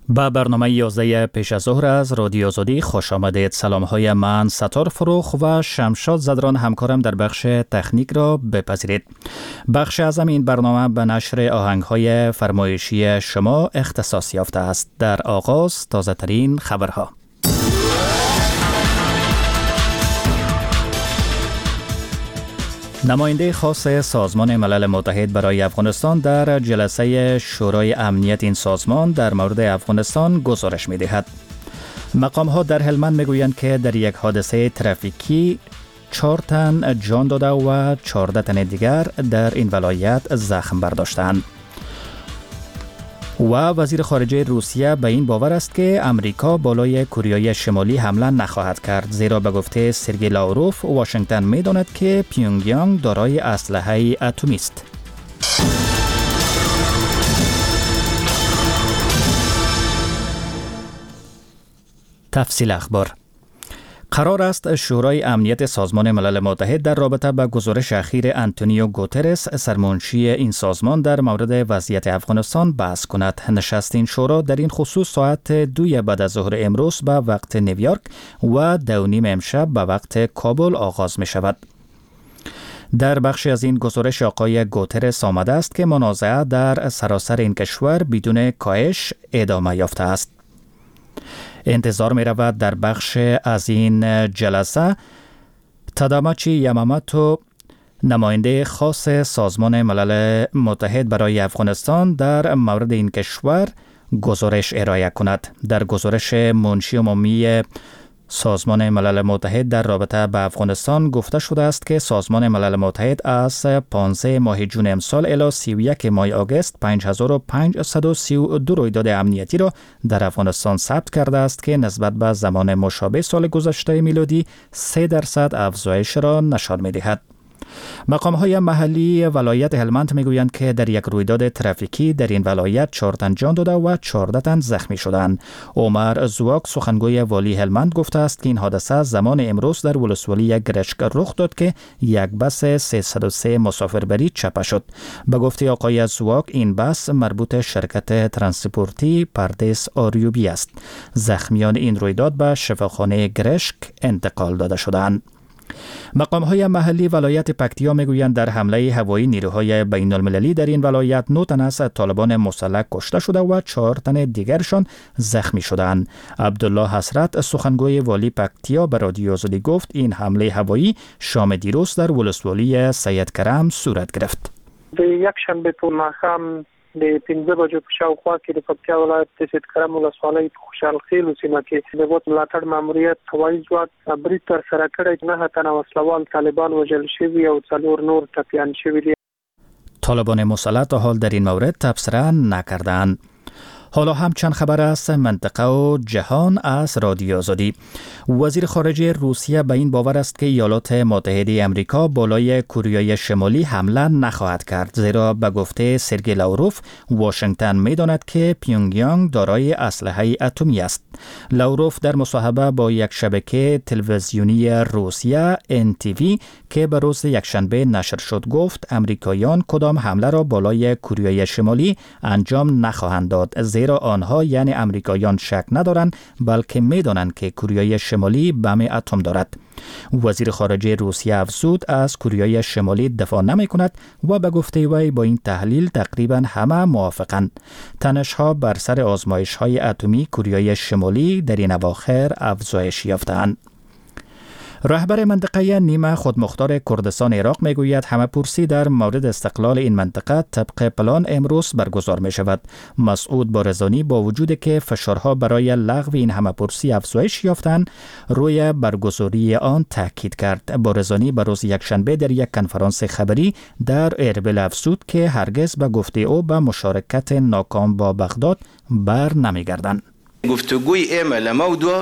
با برنامه 11 پیش از ظهر از رادیو آزادی خوش آمدید. سلام های من ستار فروخ و شمشاد زدران همکارم در بخش تکنیک را بپذیرید. بخش از این برنامه به نشر آهنگ های فرمایشی شما اختصاص یافته است. در آغاز تازه ترین خبرها. نماینده خاص سازمان ملل متحد برای افغانستان در جلسه شورای امنیت این سازمان در مورد افغانستان گزارش می‌دهد. مقام‌ها در هلمند می‌گویند که در یک حادثه ترافیکی 4 تن جان داده و 14 تن دیگر در این ولایت زخم برداشتند. و وزیر خارجه روسیه به این باور است که امریکا بالای کره شمالی حمله نخواهد کرد، زیرا به گفته سرگئی لاوروف واشنگتن می‌داند که پیونگیانگ دارای اسلحه اتمی است. تفصیل اخبار. قرار است شورای امنیت سازمان ملل متحد در رابطه با گزارش اخیر آنتونیو گوترس سرمنشی این سازمان در مورد وضعیت افغانستان بحث کند. نشست این شورا در این خصوص ساعت 2 بعد از ظهر امروز به وقت نیویورک و 2:30 امشب به وقت کابل آغاز می شود. در بخشی از این گزارش آقای گوترس آمده است که منازعه در سراسر این کشور بدون کاهش ادامه یافته است. انتظار می رود در بخش از این جلسه تاداماچی یاماموتو، نماینده خاص سازمان ملل متحد برای افغانستان در مورد این کشور گزارش ارائه کند. در گزارش منشی عمومی سازمان ملل متحد در رابطه با افغانستان گفته شده است که سازمان ملل متحد از 15 ماه جون امسال الی 31 ماه آگوست 5532 رویداد امنیتی را در افغانستان ثبت کرده است که نسبت به زمان مشابه سال گذشته میلادی 3% افزایش را نشان می‌دهد. مقام‌های محلی ولایت هلمند می‌گویند که در یک رویداد ترافیکی در این ولایت 4 تن جان داده و 14 تن زخمی شدند. عمر زواک سخنگوی والی هلمند گفته است که این حادثه زمان امروز در ولسوالی گرشک رخ داد که یک بس 303 مسافربری چپه شد. به گفته آقای زواک این بس مربوط شرکت ترانسپورتی پردیس آریوبی است. زخمیان این رویداد به شفاخانه گرشک انتقال داده شدند. مقام‌های محلی ولایت پکتیا میگویند در حمله هوایی نیروهای بین‌المللی در این ولایت 9 تن از طالبان مسلح کشته شده و 4 تن دیگرشان زخمی شدند. عبدالله حسرت سخنگوی والی پکتیا به رادیو آزادی گفت این حمله هوایی شام دیروز در ولسوالی سید کرم صورت گرفت. د یک شنبه په ماښام د 15 بجو په شاوخوا کې د پکتیا ولایت د سید کرم ولسوالۍ په خوشحالخیل سیمه کې د بوت ملاتړ ماموریت هوایي ځواک برید تر سره کړی، 9 تنه وسلوال طالبان وژل شوي او 4 نور ټپیان شوي دي. طالبان مسلح تا حال در این مورد تبصره نکردند. حالا هم چند خبر از منطقه و جهان از رادیو آزادی. وزیر خارجه روسیه به این باور است که ایالات متحده آمریکا بالای کره شمالی حمله نخواهد کرد، زیرا به گفته سرگئی لاوروف واشنگتن می‌داند که پیونگیانگ دارای اسلحه اتمی است. لاوروف در مصاحبه با یک شبکه تلویزیونی روسیه NTV که به روز یکشنبه نشر شد گفت امریکاییان کدام حمله را بالای کره شمالی انجام نخواهند داد، زیرا آنها یعنی امریکاییان شک ندارند بلکه می‌دانند که کره شمالی بم اتم دارد. وزیر خارجه روسیه افزود از کره شمالی دفاع نمی‌کند و به گفته وی با این تحلیل تقریبا همه موافقند. تنش‌ها بر سر آزمایش‌های اتمی کره شمالی در این اواخر افزایش یافته‌اند. رهبر منطقه نیمه خودمختار کردستان عراق میگوید همه پرسی در مورد استقلال این منطقه طبق پلان امروز برگزار می شود. مسعود بارزانی با وجود که فشارها برای لغو این همه پرسی افزایش یافتند روی برگزاری آن تاکید کرد. بارزانی به روز یکشنبه در یک کنفرانس خبری در اربیل افزود که هرگز به گفته او به مشارکت ناکام با بغداد بر نمیگردند. گفتگوی اعمال موضوع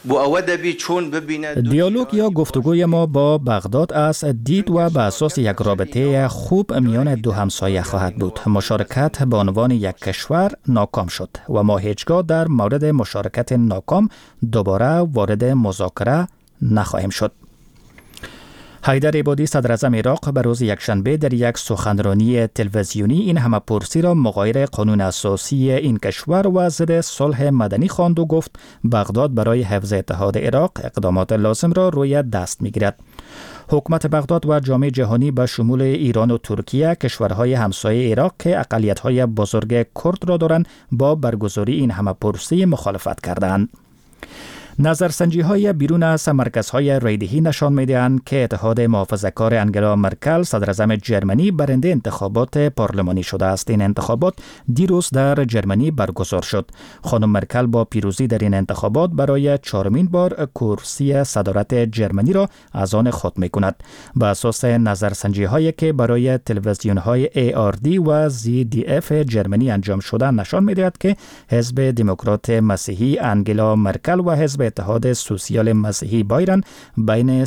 دیالوگ یا گفتگوی ما با بغداد از دید و به اساس یک رابطه خوب میان دو همسایه خواهد بود. مشارکت به عنوان یک کشور ناکام شد و ما هیچگاه در مورد مشارکت ناکام دوباره وارد مذاکره نخواهیم شد. حیدر عبادی صدر اعظم عراق به روز یکشنبه در یک سخنرانی تلویزیونی این همه‌پرسی را مغایر قانون اساسی این کشور و ضد صلح مدنی خواند و گفت بغداد برای حفظ اتحاد عراق اقدامات لازم را روی دست می‌گیرد. حکومت بغداد و جامعه جهانی به شمول ایران و ترکیه کشورهای همسایه عراق که اقلیت‌های بزرگ کرد را دارند با برگزاری این همه‌پرسی مخالفت کردند. نظرسنجی‌های بیرون از مرکزهای رایدهی نشان می‌دهند که اتحاد محافظه‌کار انگلا مرکل صدر اعظم جرمنی برنده انتخابات پارلمانی شده است. این انتخابات دیروز در جرمنی برگزار شد. خانم مرکل با پیروزی در این انتخابات برای چهارمین بار کرسی صدارت جرمنی را از آن خود می‌کند. بر اساس نظرسنجی‌هایی که برای تلویزیون‌های ARD و ZDF جرمنی انجام شده نشان می‌دهد که حزب دموکرات مسیحی انگلا مرکل و حزب اتحاد سوسیال مسیحی بایرن بین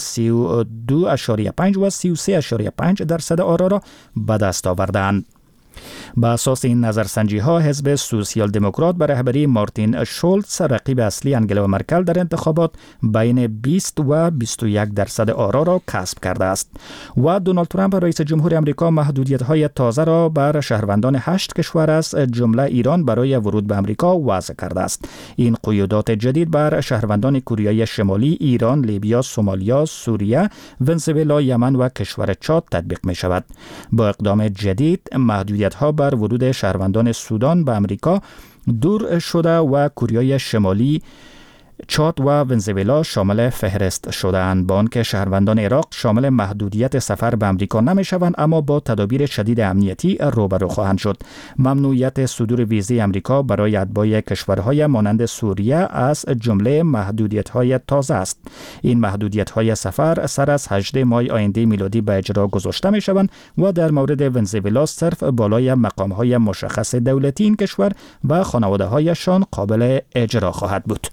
32.5 و 33.5% آرا را به دست آوردند. با اساس این نظرسنجی ها حزب سوسیال دموکرات به رهبری مارتین شولتز رقیب اصلی انگلا مرکل در انتخابات بین 20 و 21% آرا را کسب کرده است و دونالد ترامپ رئیس جمهور آمریکا محدودیت های تازه را بر شهروندان 8 کشور از جمله ایران برای ورود به آمریکا وضع کرده است. این قیودات جدید بر شهروندان کوریای شمالی، ایران، لیبیا، سومالیا، سوریه، ونزوئلا، یمن و کشور چاد تطبیق می شود. با اقدام جدید محدودیت ها بر ورود شهروندان سودان به آمریکا دور شده و کوریای شمالی، چاد و ونزوئلا شامل فهرست شده‌اند. با آنکه شهروندان عراق شامل محدودیت سفر به آمریکا نمی‌شوند اما با تدابیر شدید امنیتی روبرو خواهند شد. ممنوعیت صدور ویزه آمریکا برای اتباع کشورهای مانند سوریه از جمله محدودیت‌های تازه است. این محدودیت‌های سفر سر از 18 ماه آینده میلادی به اجرا گذاشته می‌شوند و در مورد ونزوئلا صرف بالای مقام‌های مشخص دولتی این کشور و خانواده‌هایشان قابل اجرا خواهد بود.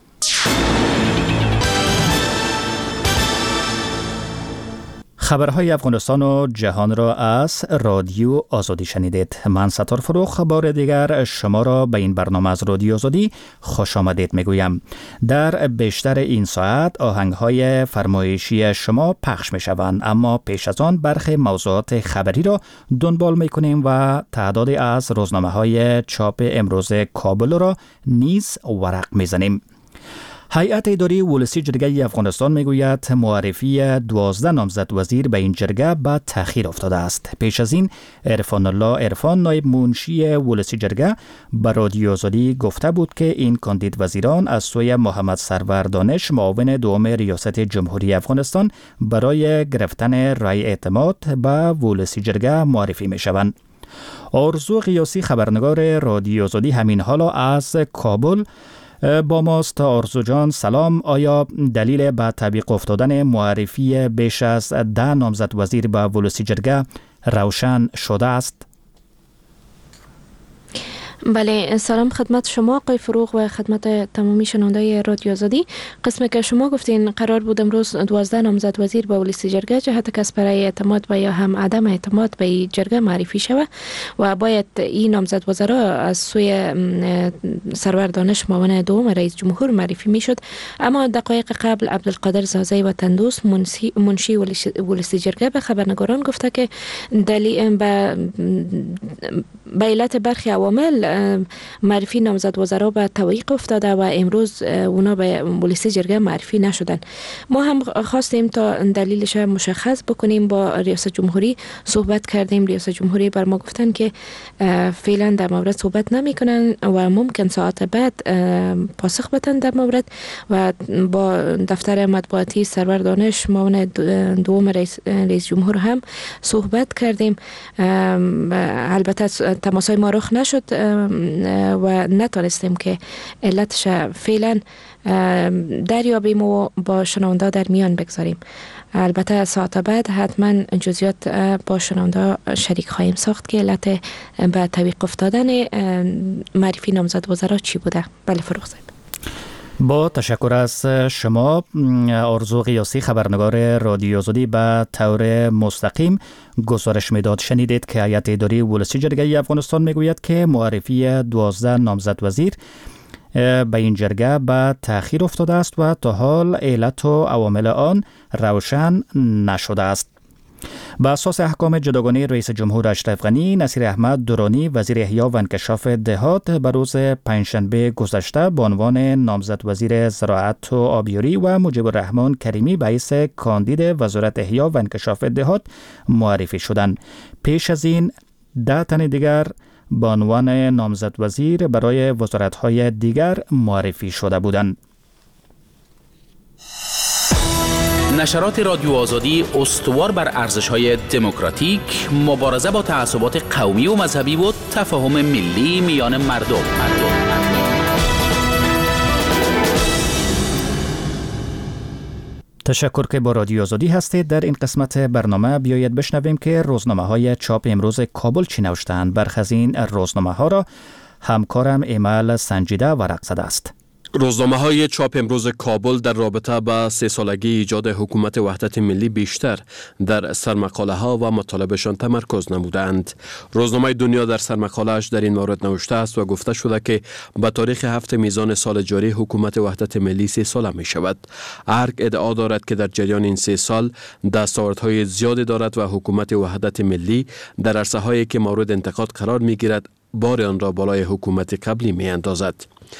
خبرهای افغانستان و جهان را از رادیو آزادی شنیدید. من ستار فروخ بار دیگر شما را به این برنامه از رادیو آزادی خوش آمدید میگویم. در بیشتر این ساعت آهنگهای فرمایشی شما پخش می شوند، اما پیش از آن برخی موضوعات خبری را دنبال می کنیم و تعدادی از روزنامه های چاپ امروز کابل را نیز ورق می زنیم. هیئت اداری ولسی جرگه افغانستان میگوید معرفی 12 نامزد وزیر به این جرگه به تأخیر افتاده است. پیش از این عرفان الله عرفان نایب منشی ولسی جرگه به رادیو آزادی گفته بود که این کاندید وزیران از سوی محمد سرور دانش معاون دوم ریاست جمهوری افغانستان برای گرفتن رای اعتماد به ولسی جرگه معرفی می شوند. آرزو قیاسی خبرنگار رادیو آزادی همین حالا از کابل با ماست. آرزو جان سلام. آیا دلیل به تعویق افتادن معرفی بیش از 10 نامزد وزیر به ولسی جرگه روشن شده است؟ بله، سلام خدمت شما آقای فروغ و خدمت تمامی شنوندای رادیو آزادی. قسمی که شما گفتین قرار بود امروز 12 نامزد وزیر به ولسی جرگه جهت کسب رای اعتماد و یا هم عدم اعتماد به این جرگه معرفی شود و باید این نامزد وزرا از سوی سرور دانش معاون دوم رئیس جمهور معرفی میشد، اما دقایق قبل عبدالقادر زازی و تندوس منشی ولسی جرگه به خبرنگاران گفته که دلیل به علت برخی عوامل معرفی نامزد وزرا به تعویق افتاده و امروز اونا به ولسی جرگه معرفی نشدن. ما هم خواستیم تا دلیلش مشخص بکنیم، با ریاست جمهوری صحبت کردیم. ریاست جمهوری بر ما گفتن که فعلا در مورد صحبت نمی کنن و ممکن ساعت بعد پاسخ بدن در مورد، و با دفتر مطبوعاتی سرور دانش معاون دوم رئیس جمهور هم صحبت کردیم. البته تماسای ما رخ نشد و نتونستیم که علتش فعلا دریابیم و با شنونده در میان بگذاریم. البته ساعت بعد حتما جزئیات با شنونده شریک خواهیم ساخت که علت به تعویق افتادن معرفی نامزد وزرا چی بوده. بله فروغ صاحب. با تشکر از شما. آرزو قیاسی خبرنگار رادیو آزادی به طور مستقیم گزارش میداد. شنیدید که هیئت اداری ولسی جرگه افغانستان میگوید که معرفی 12 نامزد وزیر به این جرگه به تأخیر افتاده است و تا حال علت و عوامل آن روشن نشده است. با اساس احکام جداگانه رئیس جمهور اشرف غنی، نصیر احمد درانی وزیر احیا و انکشاف دهات به روز پنجشنبه گذشته به عنوان نامزد وزیر زراعت و آبیاری و مجیب الرحمن کریمی به حیث کاندید وزارت احیا و انکشاف دهات معرفی شدند. پیش از این 10 تن دیگر به عنوان نامزد وزیر برای وزارت‌های دیگر معرفی شده بودند. نشرات رادیو آزادی استوار بر ارزش‌های دموکراتیک، مبارزه با تعصبات قومی و مذهبی و تفاهم ملی میان مردم. تشکر که با رادیو آزادی هستید. در این قسمت برنامه بیایید بشنویم که روزنامه‌های چاپ امروز کابل چی نوشتند. برخی از این روزنامه‌ها را همکارم ایمال سنجیده ورق زده است. روزنامه‌های چاپ امروز کابل در رابطه با 3 سالگی ایجاد حکومت وحدت ملی بیشتر در سرمقاله‌ها و مطالبشان تمرکز نمودند. روزنامه دنیا در سرمقاله‌اش در این مورد نوشته است و گفته شده که با تاریخ 7 میزان سال جاری حکومت وحدت ملی 3 ساله می شود. ارگ ادعا دارد که در جریان این 3 سال دستاوردهای زیادی دارد و حکومت وحدت ملی در عرصه‌هایی که مورد انتقاد قرار می‌گیرد بار آن را بالای حکومت قبلی می اندازد.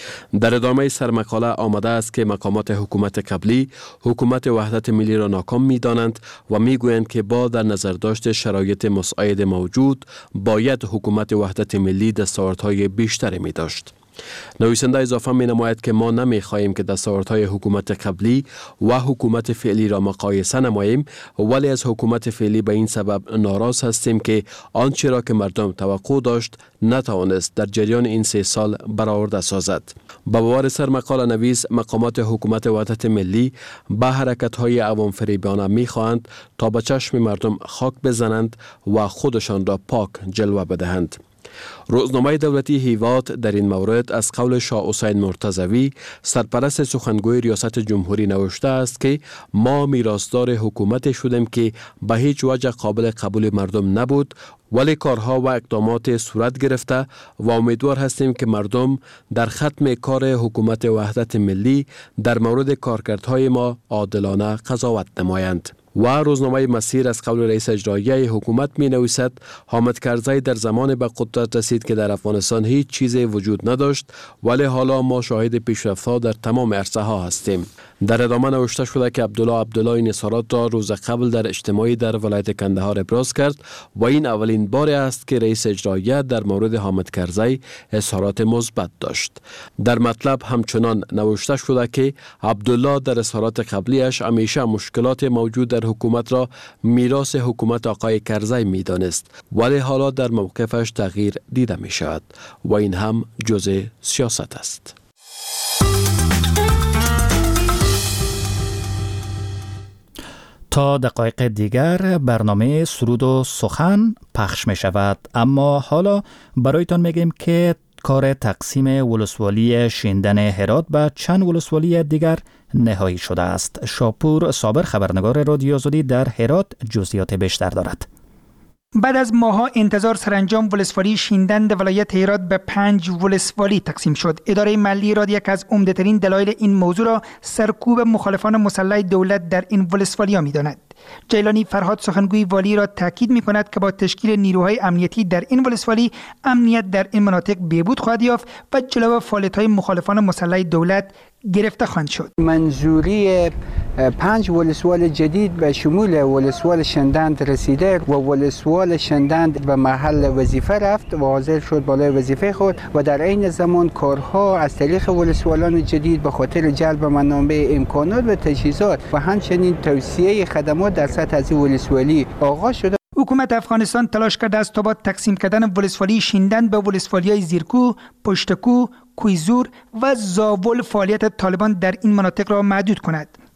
در ادامه سرمقاله آمده است که مقامات حکومت قبلی حکومت وحدت ملی را ناکام می دانند و می گویند که با در نظر داشت شرایط مساعد موجود باید حکومت وحدت ملی دستاوردهای بیشتری می داشت. نویسنده اضافه می نماید که ما نمی خواهیم که دستاوردهای حکومت قبلی و حکومت فعلی را مقایسه نماییم، ولی از حکومت فعلی به این سبب ناراض هستیم که آنچه را که مردم توقع داشت نتوانست در جریان این 3 سال برآورده سازد. با باور سرمقاله نویس، مقامات حکومت وحدت ملی به حرکت‌های عوام فریبانه می‌خواهند تا به چشم مردم خاک بزنند و خودشان را پاک جلوه بدهند. روزنامه دولتی هیوات در این مورد از قول شاه حسین مرتضوی سرپرست سخنگوی ریاست جمهوری نوشته است که ما میراثدار حکومت شدیم که به هیچ وجه قابل قبول مردم نبود، ولی کارها و اقدامات صورت گرفته و امیدوار هستیم که مردم در ختم کار حکومت وحدت ملی در مورد کارکردهای ما عادلانه قضاوت نمایند. و روزنامه مسیر از قول رئیس اجرایی حکومت می نویسد حامد کرزی در زمان به قدرت رسید که در افغانستان هیچ چیزی وجود نداشت، ولی حالا ما شاهد پیشرفت‌ها در تمام عرصه‌ها هستیم. در ادامه نوشته شده که عبدالله این اظهارات را روز قبل در اجتماعی در ولایت کندهار ابراز کرد و این اولین بار است که رئیس اجرایی در مورد حامد کرزی اظهارات مثبت داشت. در مطلب همچنان نوشته شده که عبدالله در اظهارات قبلیش همیشه مشکلات موجود در حکومت را میراث حکومت آقای کرزی می‌دانست، ولی حالا در موقفش تغییر دیده می شود و این هم جزء سیاست است. تا دقایق دیگر برنامه سرود و سخن پخش می شود، اما حالا برایتان میگیم که کار تقسیم ولسوالی شیندن هرات به چند ولسوالی دیگر نهایی شده است. شاپور صابر خبرنگار رادیو آزادی در هرات جزئیات بیشتر دارد. بعد از ماه‌ها انتظار سرانجام ولسوالی شیندن ولایت هرات به 5 ولسوالی تقسیم شد. اداره ملی هرات یک از عمده‌ترین دلایل این موضوع را سرکوب مخالفان مسلح دولت در این ولسوالی‌ها می‌داند. جیلانی فرهاد سخنگوی والی را تاکید می‌کند که با تشکیل نیروهای امنیتی در این ولسوالی امنیت در این مناطق بهبود خواهد یافت و جلو فعالیت‌های مخالفان مسلح دولت گرفته خواهد شد. منظوری 5 ولسوال جدید به شمول ولسوال شندند رسیده و ولسوال شندند به محل وظیفه رفت و حاضر شد بالای وظیفه خود و در عین زمان کارها از طریق ولسوالان جدید به خاطر جلب منابع امکانات و تجهیزات و همچنین توسعه خدمات در سطح از ولسوالی آغاز شده. حکومت افغانستان تلاش کرده است تا با تقسیم کردن ولسوالی شیندن به ولسوالی‌های زیرکو، پشتکو، کویزور و زاول فعالیت طالبان در این مناطق را محدود کند.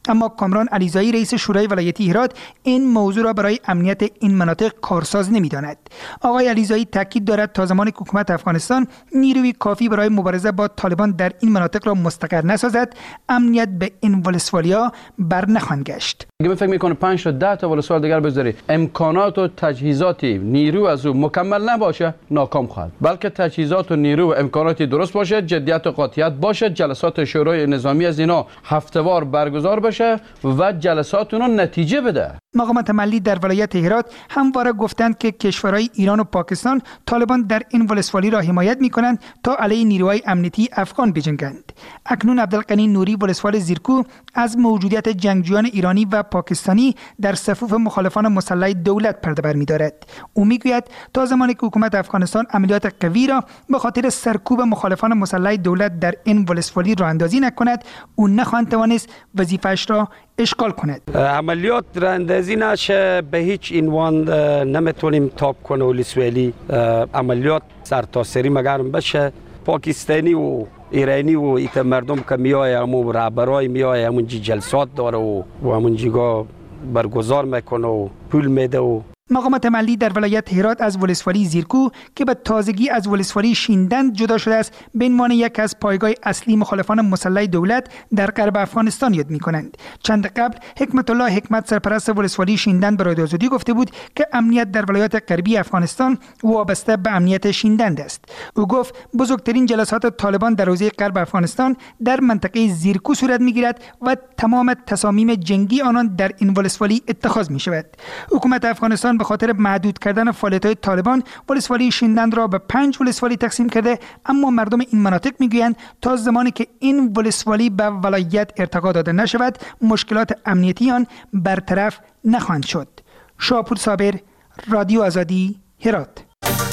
اما کامران علیزایی رئیس شورای ولایتی هرات این موضوع را برای امنیت این مناطق کارساز نمی‌داند. آقای علیزایی تاکید دارد تا زمانی که حکومت افغانستان نیروی کافی برای مبارزه با طالبان در این مناطق را مستقر نسازد، امنیت به این ولسوالیا بر نخواهد گشت. من فکر می‌کنم 5 تا 10 تا ولسوال دیگر بذاری امکانات و تجهیزات نیرو از او مکمل نباشه ناکام خواهد، بلکه تجهیزات و نیرو و امکاناتی درست باشه، جدیت و قاطعیت باشه، جلسات شورای نظامی از اینا هفته‌وار برگزار بشه و جلسات اونو نتیجه بده. مقامات محلی در ولایت هرات همواره گفتند که کشورهای ایران و پاکستان طالبان در این ولسوالی را حمایت می‌کنند تا علیه نیروهای امنیتی افغان بجنگند. اکنون عبدالغنی نوری ولسوال زیرکو از موجودیت جنگجویان ایرانی و پاکستانی در صفوف مخالفان مسلح دولت پرده برمی‌دارد. او میگوید تا زمانی که حکومت افغانستان عملیات قوی را به خاطر سرکوب مخالفان مسلح دولت در این ولسوالی راه اندازی نکند، او نخواهد توانست وظیفه‌اش را اشغال کند. عملیات راه اندازی نشه به هیچ عنوان نمیتونیم تاب کنه ولسوالی. عملیات سرتاسری مگر بشه پاکستانی و ایرانی و ایت مردم که میای همون رهبرای میای همون جلسات داره و همون جیگا برگزار میکنه و پول میده و مقامات محلی در ولایت هرات از ولسوالی زیرکو که به تازگی از ولسوالی شیندند جدا شده است به عنوان یک از پایگاه اصلی مخالفان مسلح دولت در غرب افغانستان یاد می‌کنند. چند قبل حکمت الله حکمت سرپرست ولسوالی شیندند به رادیو آزادی گفته بود که امنیت در ولایت غربی افغانستان وابسته به امنیت شیندند است. او گفت بزرگترین جلسات طالبان در حوزه غرب افغانستان در منطقه زیرکو صورت می‌گیرد و تمام تصامیم جنگی آنان در این ولسوالی اتخاذ می‌شود. حکومت افغانستان به خاطر محدود کردن فعالیت‌های طالبان ولسوالی شیندند را به 5 ولسوالی تقسیم کرده، اما مردم این مناطق میگویند تا زمانی که این ولسوالی به ولایت ارتقا داده نشود مشکلات امنیتی آن برطرف نخواهند شد. شاپور صابر، رادیو آزادی، هرات.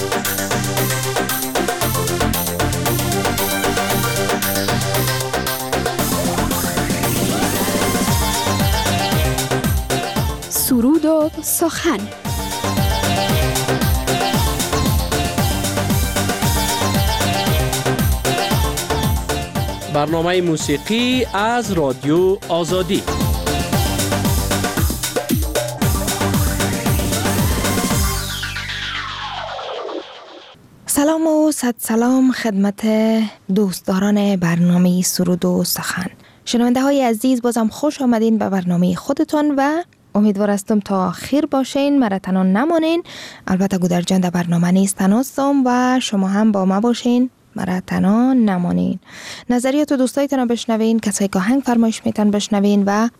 سرود و سخن. برنامه موسیقی از رادیو آزادی. سلام و صد سلام خدمت دوستداران برنامه سرود و سخن. شنونده های عزیز بازم خوش آمدین به برنامه خودتان و امیدوار هستم تا آخر باشین، مرا تنها نمانین. البته گودرجان در برنامه نیست، تنهاستم و شما هم با ما باشین، مرا تنها نمانین. نظریات و دوستایتان بشنوین، کسایی که آهنگ فرمایش میتن بشنوین و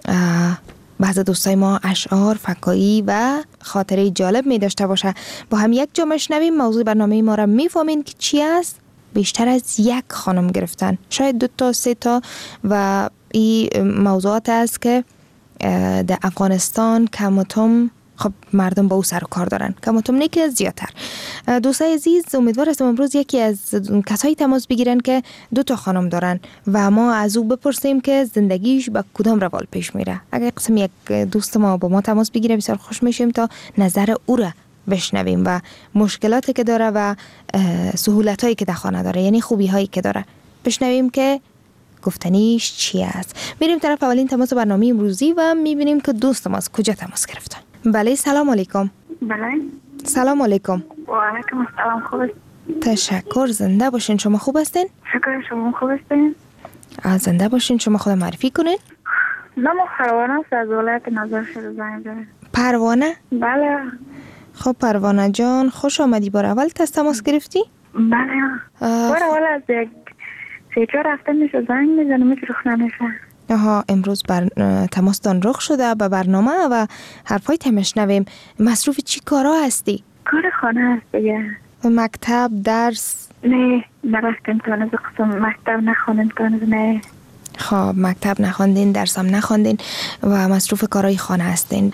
بعض دوستای ما اشعار، فکایی و خاطره جالب می داشته باشه. با هم یک جا میشنویم، موضوع برنامه ما را میفهمین که چی است. بیشتر از یک خانم گرفتن، شاید 2 تا 3 تا و این موضوعات است که در افغانستان کم و کم خب مردم با او سر و کار دارن، کم و کم نه که زیادتر. دوستای عزیز امیدوار هستم امروز یکی از کسایی تماس بگیرن که 2 تا خانم دارن و ما از او بپرسیم که زندگیش به کدام روال پیش میره. اگر قسم یک دوست ما با ما تماس بگیره بسیار خوش میشیم تا نظر او را بشنویم و مشکلاتی که داره و سهولتایی که در خانه داره، یعنی خوبی هایی که داره، بشنویم که گفتنیش چی است. میریم طرف اولین تماس برنامه امروزی و میبینیم که دوست ما از کجا تماس گرفتن. بله سلام علیکم. بله سلام علیکم. و علیکم السلام. خوب است؟ تشکر، زنده باشین. شما خوب هستین؟ شکر، شما خوب هستین؟ زنده باشین. شما خود معرفی کنین. نام پروانه است، از ولایت نظر شده زنگ زدم. پروانه؟ بله. خب پروانه جان خوش آمدی. بار اول تماس گرفتی؟ بله. بار اول از یک 3-4 هفته میشه زنگ میزنم، هیچ رخ نمیشه. امروز تماستان رخ شده به برنامه و حرفای تمشنویم. مصروف چی کارا هستی؟ کار خانه هست دیگه. مکتب، درس؟ نه نرفتم تا از قسم مکتب نخوندم تا نه. خب مکتب نخوندین، درس هم نخوندین و مصروف کارهای خانه هستین.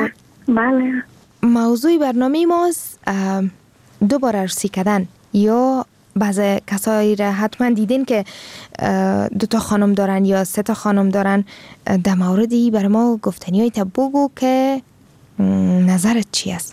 بله. موضوع برنامه ماست 2 بار عروسی کردن، یا بعض کسایی را حتما دیدین که 2 تا خانم دارن یا 3 تا خانم دارن. در موردی بر ما گفتنی های تا بگو که نظرت چی است؟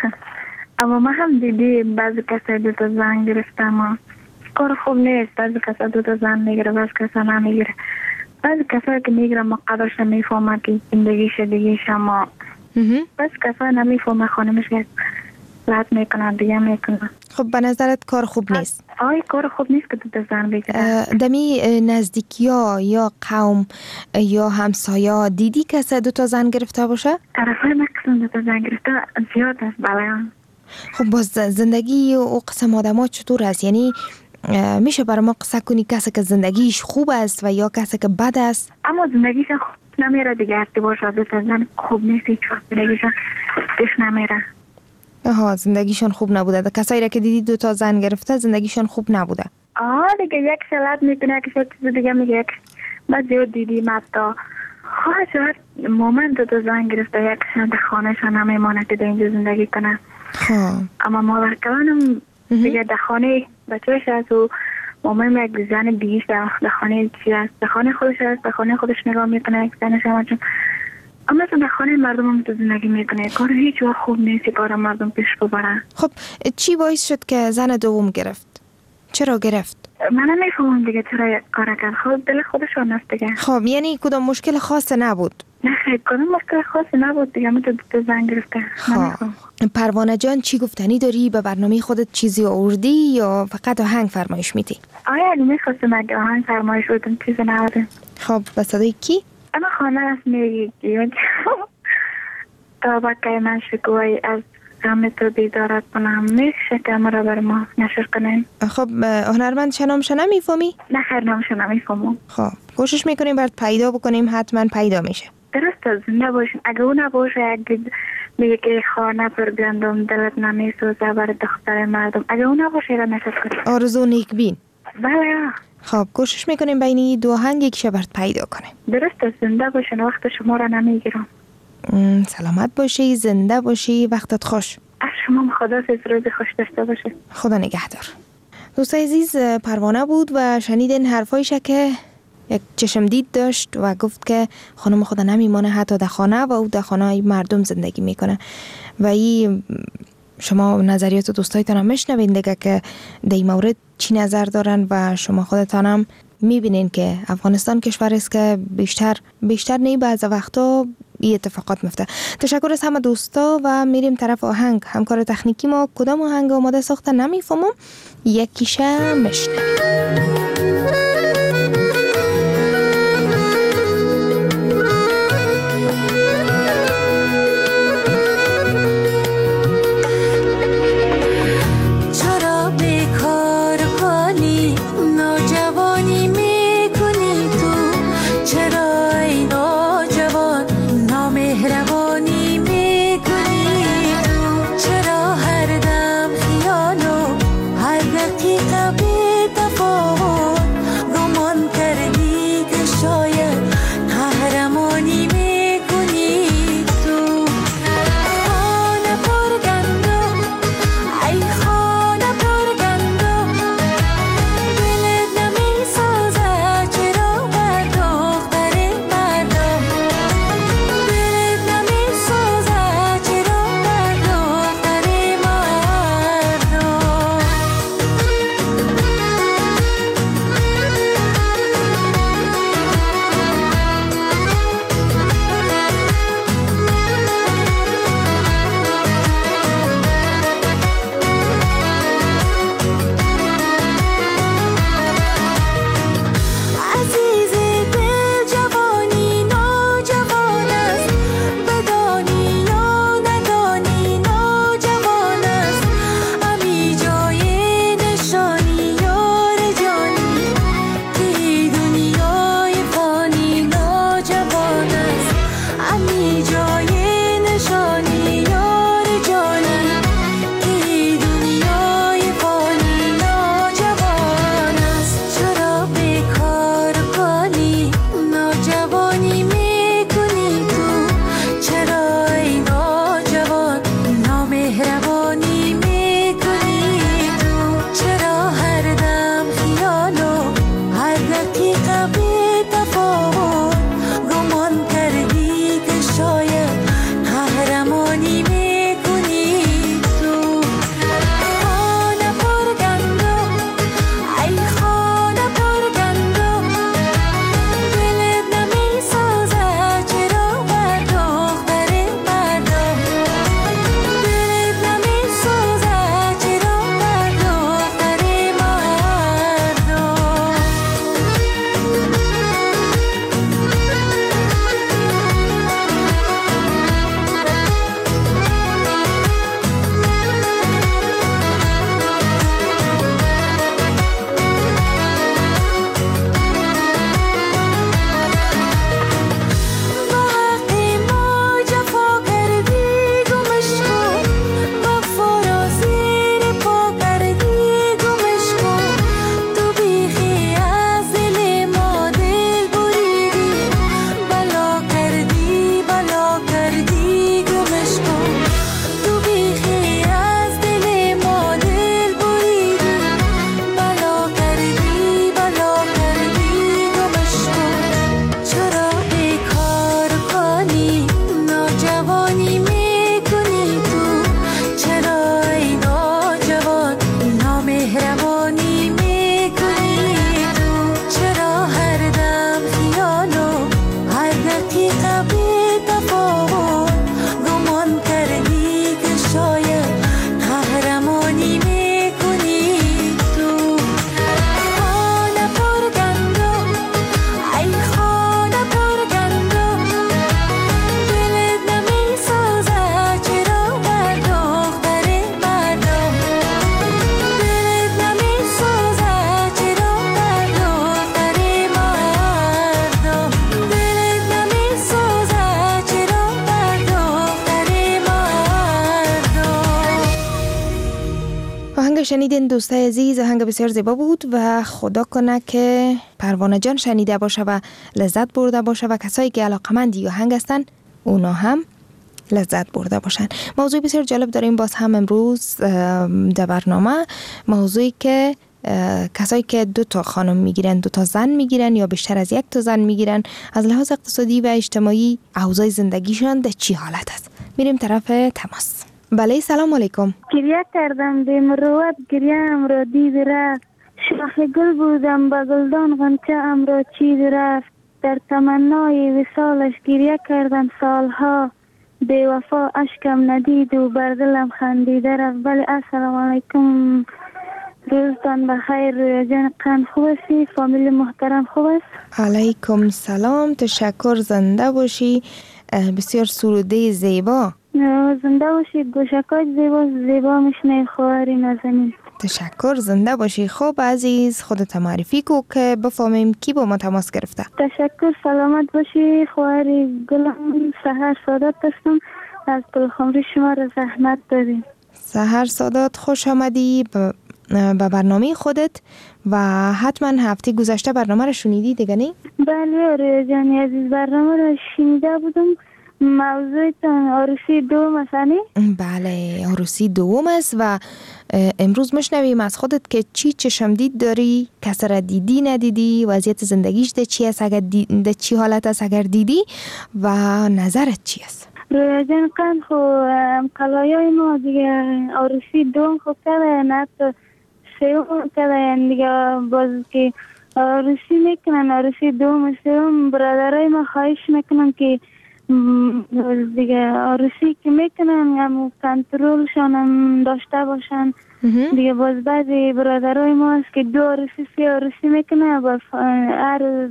اما ما هم دیدیم بعضی کسایی 2 تا زن گرفتن، ما کار خوب نیست. بعضی کسا 2 تا زن میگیره، بعضی کسا نمیگیره. بعض کسایی که میگرم مقدرش نمیفهمه که زندگیش دیگه شما بس کسا نمیفهمه خانمش که لط میکنن دیگه میکنن. خب به نظرت کار خوب نیست؟ کار خوب نیست که تو زن بگیره. دمی نزدیکی ها یا قوم یا همسایا دیدی کسی 2 زن گرفته باشه؟ طرفای من قسم 2 زن گرفته زیاد است. بله. خب باز زندگی او قسم آدم ها چطور است؟ یعنی میشه برای ما قصه کنی کسی که زندگیش خوب است و یا کسی که بد است؟ اما زندگیش خوب نمیره دیگه. ارتباط شده زن خوب نیست، هیچ وقت زندگیش پیش نمیره. زندگیشون خوب نبوده. کسایی را که دیدی 2 زن گرفته زندگیشون خوب نبوده. دیگه یک شلت میکنه که چیز دیگه میگه یک ما زیاد دیدیم حتی خواهد مومنت 2 زن گرفته یکشان در خانهشان نمیمانه که در اینجا زندگی کنه. اما مادر کلانم دیگه در خانه بچهش هست و مامان یک زن دیگیش در خانه چی هست، در خانه خودش هست، در خانه خودش نگاه میکنه یک زنش همه چون اما در خانه مردم هم تو زندگی میکنه. کار هیچ وقت خوب نیست کار مردم پیش ببرن. خب چی باعث شد که زن دوم گرفت؟ چرا گرفت؟ من نمیفهمم دیگه چرا کار کرد. خود دل خودشون است دیگه. خب یعنی کدام مشکل خاص نبود؟ نه خیلی کدام مشکل خاصی نبود دیگه. من تو زن گرفته. پروانه جان چی گفتنی داری؟ به برنامه خودت چیزی آوردی یا فقط آهنگ فرمایش میدی؟ اگه میخواستم اگه آهنگ فرمایش بدم چیزی نبودم. خب به صدای کی؟ اما خانه است میگی تا بکه من شکوهی از غم تو بیدارت کنم میشه که مرا بر ما نشر کنیم. خب هنرمند شنامش نمیفهمی؟ نه خیر نامش نمیفهمم. خب کوشش میکنیم برات پیدا بکنیم، حتما پیدا میشه. درست زنده باشین. اگه اون نباشه اگه میگه که خانه پر گندم دلت نمیسوزه بر دختر مردم، اگه اون نباشه را نشر کنیم. آرزو نیک بین. بله. خب کوشش میکنیم بین 2 آهنگ یکیش برات پیدا کنیم. درست زنده باشین. وقت شما را نمیگیرم. سلامت باشی، زنده باشی، وقتت خوش. از شما خدا روز خوش داشته باشه. خدا نگهدار. دوستای عزیز، پروانه بود و شنیدین حرفایش که یک چشم دید داشت و گفت که خانم خدا نمیمانه حتی در خانه و او در خانه مردم زندگی میکنه و این شما نظریات دوستایتان هم میشنوین دیگه که در این مورد چی نظر دارن و شما خودتان هم میبینین که افغانستان کشور است که بیشتر نه بعض وقتا این اتفاقات میفته. تشکر از همه دوستا و میریم طرف آهنگ. همکار تکنیکی ما کدام آهنگ آماده ساخته نمیفهمم، یکیشه میشنویم. هر دقیقه بی تفاوت شنیدین دوستای عزیز، آهنگ بسیار زیبا بود و خدا کنه که پروانه جان شنیده باشه و لذت برده باشه و کسایی که علاقمندی آهنگ هستن اونا هم لذت برده باشن. موضوع بسیار جالب داریم باز هم امروز در برنامه، موضوعی که کسایی که 2 خانم میگیرن 2 زن میگیرن یا بیشتر از 1 زن میگیرن از لحاظ اقتصادی و اجتماعی اوضاع زندگیشان در چی حالت است. میریم طرف تماس. بله سلام علیکم. گریه کردم به مروت گریه‌ام را دید رفت، شاخ گل بودم با گلدان غنچه‌ام را چید رفت، در تمنای وصالش گریه کردم سالها، بی وفا اشکم ندید و بر دلم خندیده رفت. بله السلام علیکم، روزتان بخیر. رویا جان قند خوب هستی؟ فامیل محترم خوب است؟ علیکم سلام، تشکر، زنده باشی. بسیار سروده زیبا. زنده باشید، گوشکاج زیبا میشنه خواهری نازنین. تشکر، زنده باشی. خب عزیز خودت معرفی کو که بفهمیم کی با ما تماس گرفته. تشکر، سلامت باشی. خواهری گلم سحر سعادت هستم از گلخمری شما را زحمت دادیم. سحر سعادت، خوش آمدی به برنامه خودت و حتما هفته گذشته برنامه رو شنیدی دیگه نه؟ بله رویا جانی عزیز، برنامه رو شنیده بودم. موضوعتان عروسی دوم است نه؟ بله عروسی دوم است و امروز مشنویم از خودت که چی چشمدید داری، کس را دیدی ندیدی، وضعیت زندگیش ده چی است، اگر ده چی حالت است اگر دیدی و نظرت چی است؟ رویا جان قند خو قلایای ما دیگه عروسی دوم خو کرده، نه تو سوم کرده دیگه. باز که عروسی میکنن عروسی دوم سوم، برادرای ما خواهش میکنن که دیگه عروسی که میکنن هم کنترلشان هم داشته باشن دیگه. باز بعضی برادرای ما هست که 2 عروسی 3 عروسی میکنن، باز هر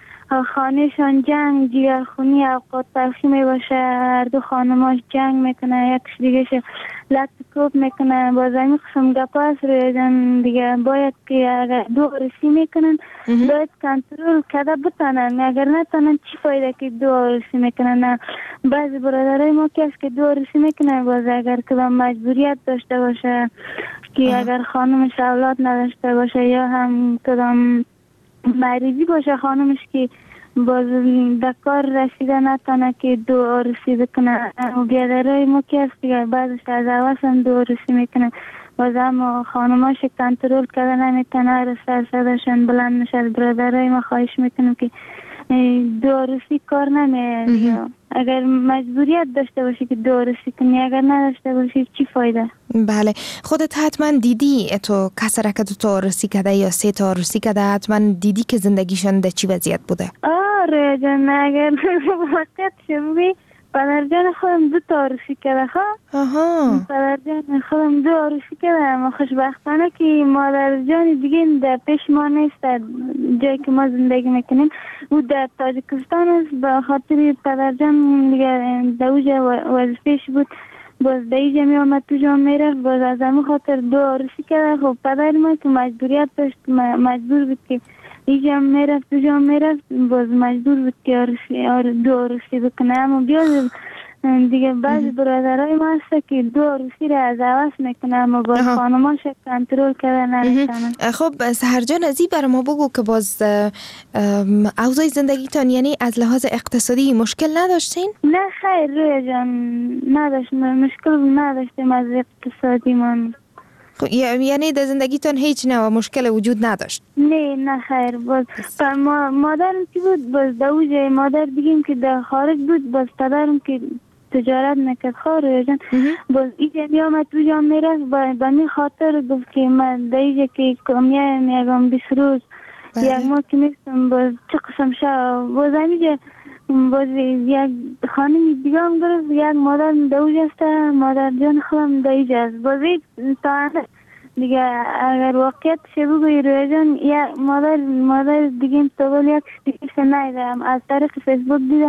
خانهشان جنگ جیگرخونی اوقات تلخی میباشه، هر 2 خانماش جنگ میکنه، یکش دیگه لط کوب میکنه. باز همین قسم گپا هست رویدن دیگه. باید که اگر 2 عروسی میکنن باید کنترل کده بتانن، اگر نتانن چی فایده که 2 عروسی میکنن. نه بعضی برادرای ما که هست که 2 عروسی میکنن، باز اگر کدام مجبوریت داشته باشه که اگر خانمش اولاد نداشته باشه یا هم کدام مریضی باشه خانمش که باز دکار رسیده نتانه که 2 عروسی بکنه. و بیادرای ما که هست دیگه بعضش از اول هم 2 عروسی میکنه، باز هم خانماش کنترل کرده نمیتونه، سرسدشن بلند میشه. برادرای ما خواهش میکنم که 2 عروسی کار نمیه. اگر مجبوریت داشته باشی که 2 عروسی کنی، اگر نداشته باشی چی فایده؟ بله خودت حتما دیدی تو کسی را که 2 عروسی کرده یا 3 عروسی کرده، حتما دیدی که زندگیشان در چی وضعیت بوده. آره جان، اگر وقت شبی پدر جان خودم 2 عروسی کرده. پدر جان خودم 2 عروسی کرده، اما خوشبختانه که مادر جان دیگه در پیش ما نیست، در جایی که ما زندگی میکنیم او در تاجیکستان است. به خاطر پدر جان دیگه دوجه وظیفه‌اش بود، باز دیجه می آمد تو جا میرفت، باز از همون خاطر 2 عروسی کرده. خب پدر ما که مجبوریت داشت، مجبور بود که دیجه میرفت تو جا میرفت، باز مجبور بود که 2 عروسی بکنه. اما بیاد دیگه بعضی برادرای ما هست که 2 عروسی را از عوض میکنه، اما باز خانماش کنترل کرده نمیتونن. خب سحر جان ازی برای ما بگو که باز اوضاع زندگیتان یعنی از لحاظ اقتصادی مشکل نداشتین؟ نه خیر رویا جان، نداشت مشکل نداشتیم از اقتصادی من. یعنی در زندگیتان هیچ نوع مشکل وجود نداشت؟ نه خیر. باز مادرم که بود، باز دوجه مادر بگیم که در خارج بود، باز پدرم که تجارت میکرد. خواهر جان باز ایجا میامد تو جا میرفت، با می خاطر گفت که من دیجه که کامیه میگم 20 روز یک ماه که میستم، باز چه قسم شد. باز همیجه باز یک خانمی دیگه هم گرفت، یک مادر دوجه است، مادر جان خودم دیجه است. باز تا دیگه اگر واقعیت چه بگوی روی جان، یک مادر دیگه تقول یک دیگه نیدم، از طریق فیسبوک دیده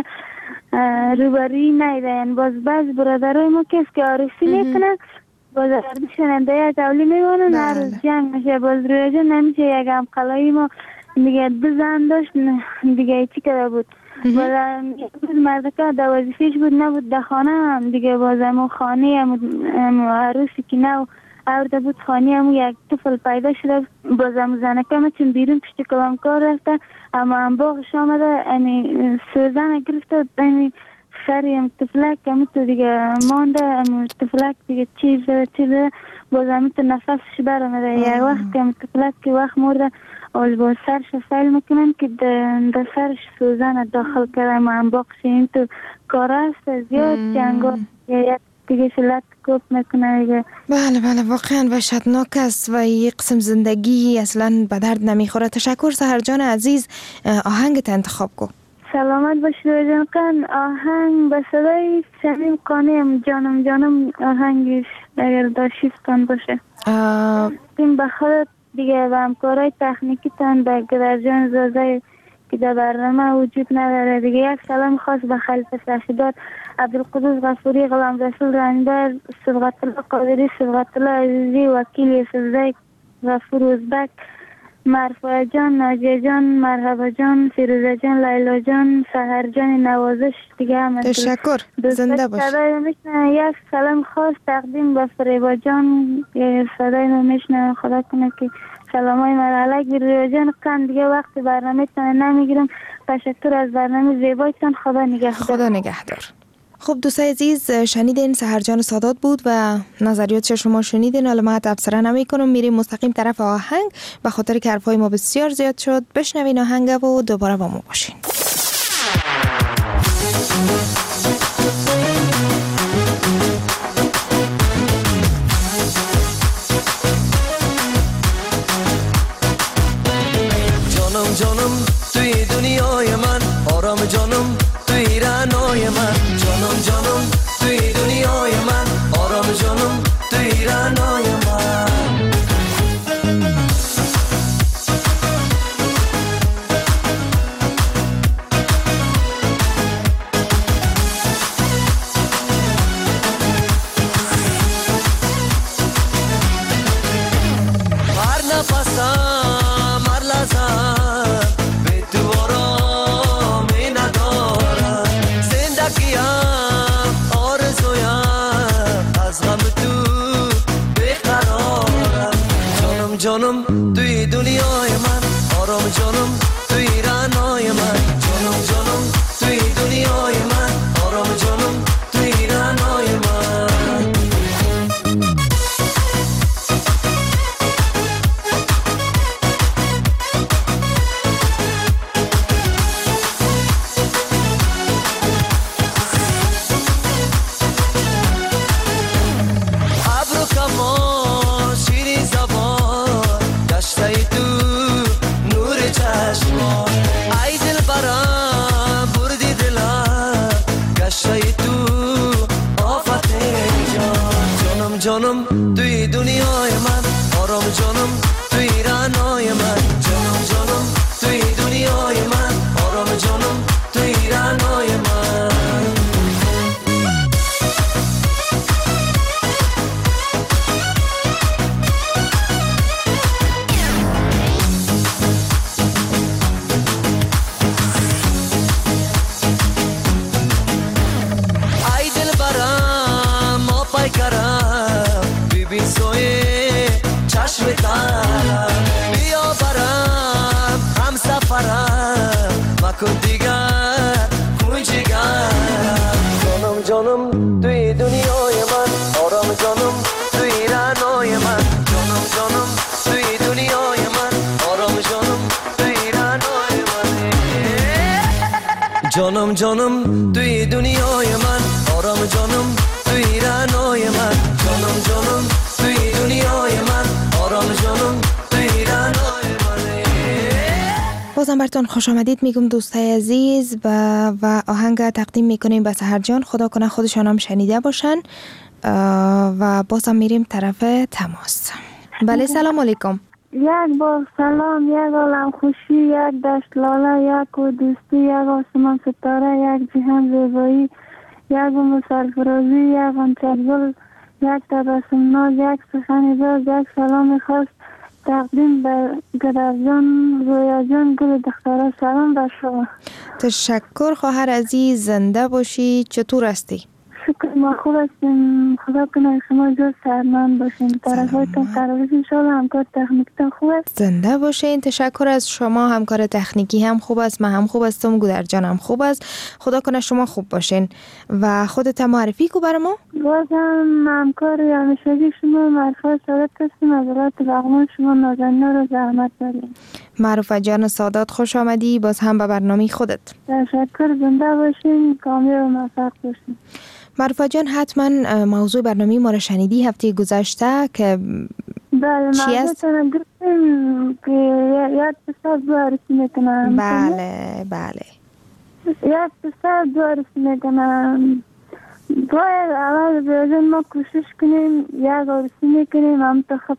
روبروی نیدن. باز بعض برادرای ما که عروسی میکنن، باز اردشننده یا تولی میمونن، هر روز جنگ میشه. باز روی جان نمیشه. یک هم قلایی ما دیگه 2 زن داشت دیگه چی کرده بود، باز مردکه در وظیفهش بود نبود در خانه هم دیگه. باز همون خانه هم عروسی که نو آورده بود خانه هم یک طفل پیدا شده بازم زنکه چون بیرون پشت کلام کار رفته اما هم باغش آمده سوزن گرفته سریم تفلک هم تو دیگه مانده تفلک دیگه چیزه بازم تو نفسش برامده یک وقت که تفلک که وقت مرده اول با سرش فیل میکنن که در سرش سوزن داخل کرده ما هم باقش این تو کار است زیاد جنگا یک دیگه شلت کوب میکنه دیگه. بله واقعا وحشتناک است و این قسم زندگی اصلا به درد نمیخوره. تشکر سحر جان عزیز. آهنگت انتخاب کو. سلامت باشید جان قن. آهنگ به صدای شمیم قانیم جانم آهنگش اگر داشتن باشه این به خودت دیگه و همکارای تکنیکی تان به گرجان زازه که در برنامه وجود نداره دیگه. یک سلام خاص به خلیفه سرشدار عبدالقدوس غفوری غلام رسول رنبر صبغت الله قادری صبغت الله عزیزی وکیل سلزه غفور ازبک مرفوع جان ناجیه جان مرحبا جان فیروزه جان لیلا جان سحر جان نوازش دیگه هم تشکر زنده باش. یک سلام خاص تقدیم به فریبا جان صدای ما میشنه خدا کنه که سلامای مرحلک فریبا جان قند دیگه وقت برنامه تان نمیگیرم. تشکر از برنامه زیبایتان. خدا نگهدار. خب دوستای عزیز شنیدین سحر جان سادات بود و نظریات شما شنیدین. حالا ما تبصره نمی کنم میریم مستقیم طرف آهنگ به خاطر که حرفای ما بسیار زیاد شد. بشنوین آهنگ و دوباره با ما باشین. جانم توی دنیای من آرام جانم توی رعنای من جانم توی دنیای من آرام جانم توی رعنای من هر نفسم هر لحظم به تو آرامی ندارم زندگیم آرزویم از غم تو بیقرارم جانم توی دنیای من آرام جانم توی رعنای من جانم توی دنیای من آرام جانم توی رعنای من جانم توی دنیای من آرام جانم توی رعنای من جانم توی دنیای من آرام جانم توی رعنای من ای دل برم ما پای کرم ببین سوی چشم ترم بیا برم هم سفرم مکن دیگر کن جگرم جانم توی دنیای من آرام جانم توی رعنای من جانم توی دنیای من آرام جانم توی رعنای من جانم توی دنیای من آرام جانم توی رعنای من جانم توی دنیای من آرام جانم توی رعنای من. بازم براتون خوش آمدید میگم دوستای عزیز و آهنگ تقدیم میکنیم به سحر جان. خدا کنه خودشان هم شنیده باشن و بازم میریم طرف تماس. بله سلام علیکم. یک بار سلام، یک عالم خوشی، یک دشت لاله، یک و دوستی، یک آسمان ستاره، یک جهان زیبایی، یک مسافرازی، یک غنچه‌گل، یک تبسم ناز، یک سخن باز، یک سلام خاص تقدیم به گرجان رویا جان گل دختره. سلام بر شما. تشکر خواهر عزیز، زنده باشی. چطور هستی؟ شکر ما خوب هستیم. خدا کنه شما جز سرمند باشین. طرفایتون قرارش انشاءالله همکار تکنیکتون خوب است. زنده باشین. تشکر از شما. همکار تکنیکی هم خوب است، من هم خوب هستم، گودر جان هم خوب است. خدا کنه شما خوب باشین. و خودت معرفی کو برای ما؟ بازم همکار همیشگی شما معرفت سادات هستیم از ولایت لغمان. شما نازنین رو زحمت داریم. معرفت جان سادات خوش آمدی باز هم به برنامه خودت. تشکر. زنده باشین، کامیاب و موفق باشین. معرفت جان حتما موضوع برنامه ما رو شنیدی هفته گذشته که بله موضوعتون گفتیم که یک پسر دوارسی میکنم. بله یک پسر دوارسی میکنم. باید اول بیازن ما کوشش کنیم یک عروسی میکنیم همتخب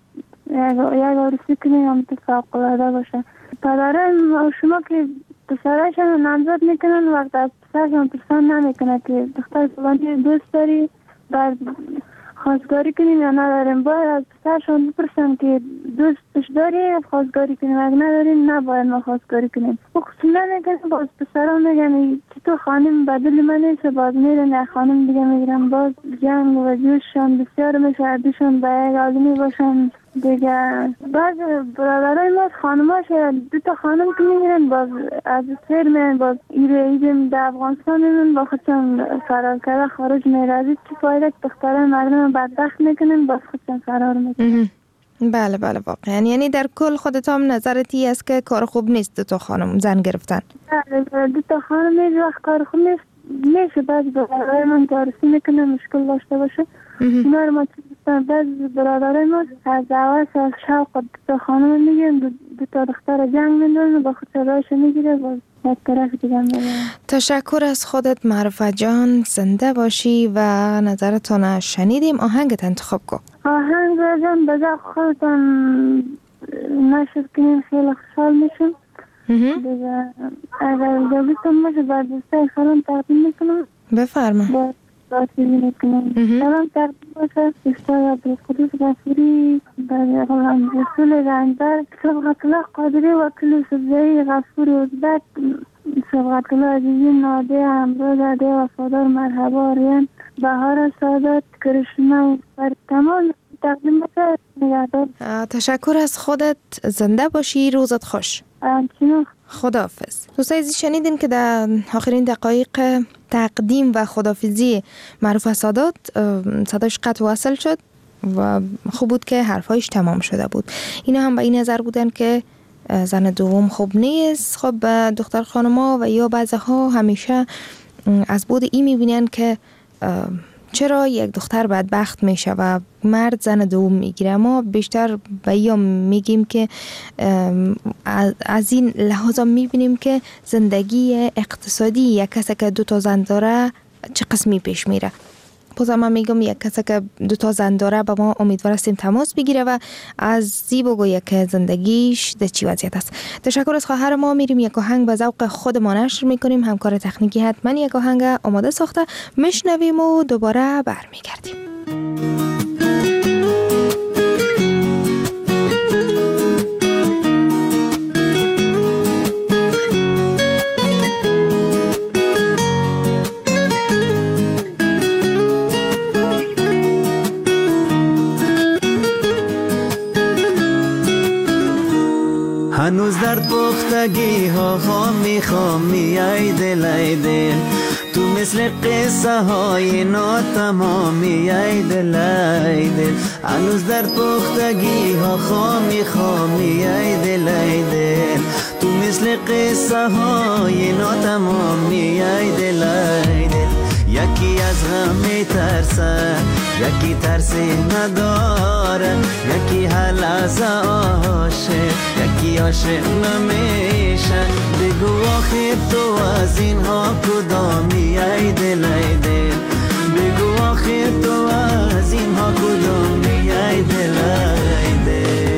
یک عروسی کنیم همتفاق قلاده باشه. پدران شما که پسرشان نامزد میکنن وقت از پسرشان پرسان نمیکنه که دختر فلانی دوست داری بعد خواستگاری کنیم یا نداریم. باید از پسرشان بپرسن که دوستش داری خواستگاری کنیم، اگه نداریم نباید ما خواستگاری کنیم. و خصوصا نمیکنه باز پسران میگن که تو خانم بدل من نیست، باز میرن یک خانم دیگه میگیرن. باز جنگ و جوششان بسیار میشه، عدیشان به یک آدمی باشن دیگه. بعض برادرای ما خانماش دو تا خانم که میگیرن باز از سر میرن، باز ایریم در افغانستان میرن با خودشان فرار کرده خارج میرازید که فایده دختران مردم بدبخت میکنن باز خودشان فرار میکنن. بله واقعا. یعنی در کل خودت هم نظرتی است که کار خوب نیست دو تا خانم زن گرفتن؟ بله دو تا خانم هیچ وقت کار خوب نیست. میشه بعض برادرای من دارسی میکنه مشکل داشته باشه. اینا رو ما بعض برادرای ما از اول از شوق دو تا خانم میگیرن، دو تا دختر جنگ میدن با خود سرایش میگیره باز یک طرف دیگه میگیره. تشکر از خودت معرفت جان. زنده باشی و نظرتان شنیدیم. آهنگت انتخاب کن. آهنگ جان بذار خودتان نشر کنیم خیلی خوشحال میشم. دیگه اگر جابیتون باشه بعد دوستای خرم تقدیم میکنم. بفرما. باید میکنم. سلام تقدیم باشه دوستای عبدالقدوس غفوری، رسول رنجبر، صبغت الله قادری، وکیل سبزهی غفوری ازبک، صبغت الله عزیزی ناده امروز عده وفادار مرحبا آریان بهار سادات کرشمه بر تمام تقدیم باشه. نگهدار. تشکر از خودت. زنده باشی. روزت خوش. خداحافظ. دوستای عزیز شنیدین که در آخرین دقایق تقدیم و خداحافظی معروف سادات صداش قطع وصل شد و خوب بود که حرفایش تمام شده بود. اینا هم به این نظر بودن که زن دوم خوب نیست. خب دختر خانما و یا بعضها همیشه از بود این میبینن که چرا یک دختر بدبخت میشه و مرد زن دوم میگیره. ما بیشتر به یا میگیم که از این لحاظا میبینیم که زندگی اقتصادی یک کسی که دو تا زن داره چه قسمی پیش میره. بازم من میگم یک کسی که دو تا زن داره با ما امیدوار هستیم تماس بگیره و از زی بگویه که زندگیش در چی وضعیت است. تشکر از خواهر ما. میریم یک آهنگ به ذوق خود ما نشر میکنیم. همکار تکنیکی حتما یک آهنگ آماده ساخته میشنویم و دوباره برمیگردیم. هنوز در پختگی ها خامی ای دل ای دل، تو مثل قصه های ناتمامی ای دل ای دل. هنوز در پختگی ها خامی ای دل ای دل، تو مثل قصه های ناتمامی ای دل ای دل. یکی از غم میترسه یکی ترسی نداره، یکی هر لحظه عاشق یکی عاشق نمیشه. بگو آخر تو از اینها کدامی ای دل ای دل، بگو آخر تو از اینها کدامی ای دل ای دل.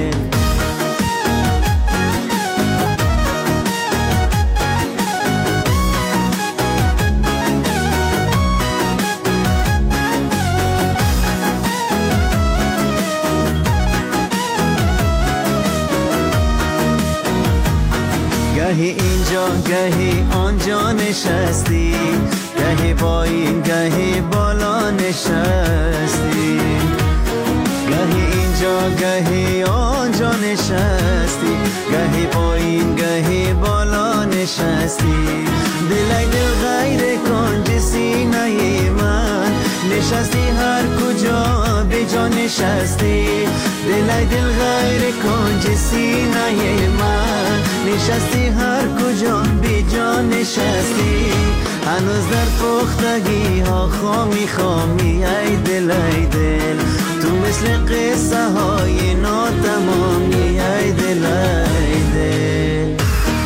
گهی اینجا گهی آنجا نشستی، گهی پایین گهی بالا نشستی، گهی اینجا گهی آنجا نشستی، گهی پایین گهی بالا نشستی. دلای دل غیر کنج سینه من نشستی، هر کجا به جا نشستی. دلای دل غیر کنج سینه من نشستی، هر کجا به جا نشستی. هنوز در پختگی ها خامی خامی ای دل ای دل، تو مثل قصه های ناتمامی ای دل ای دل.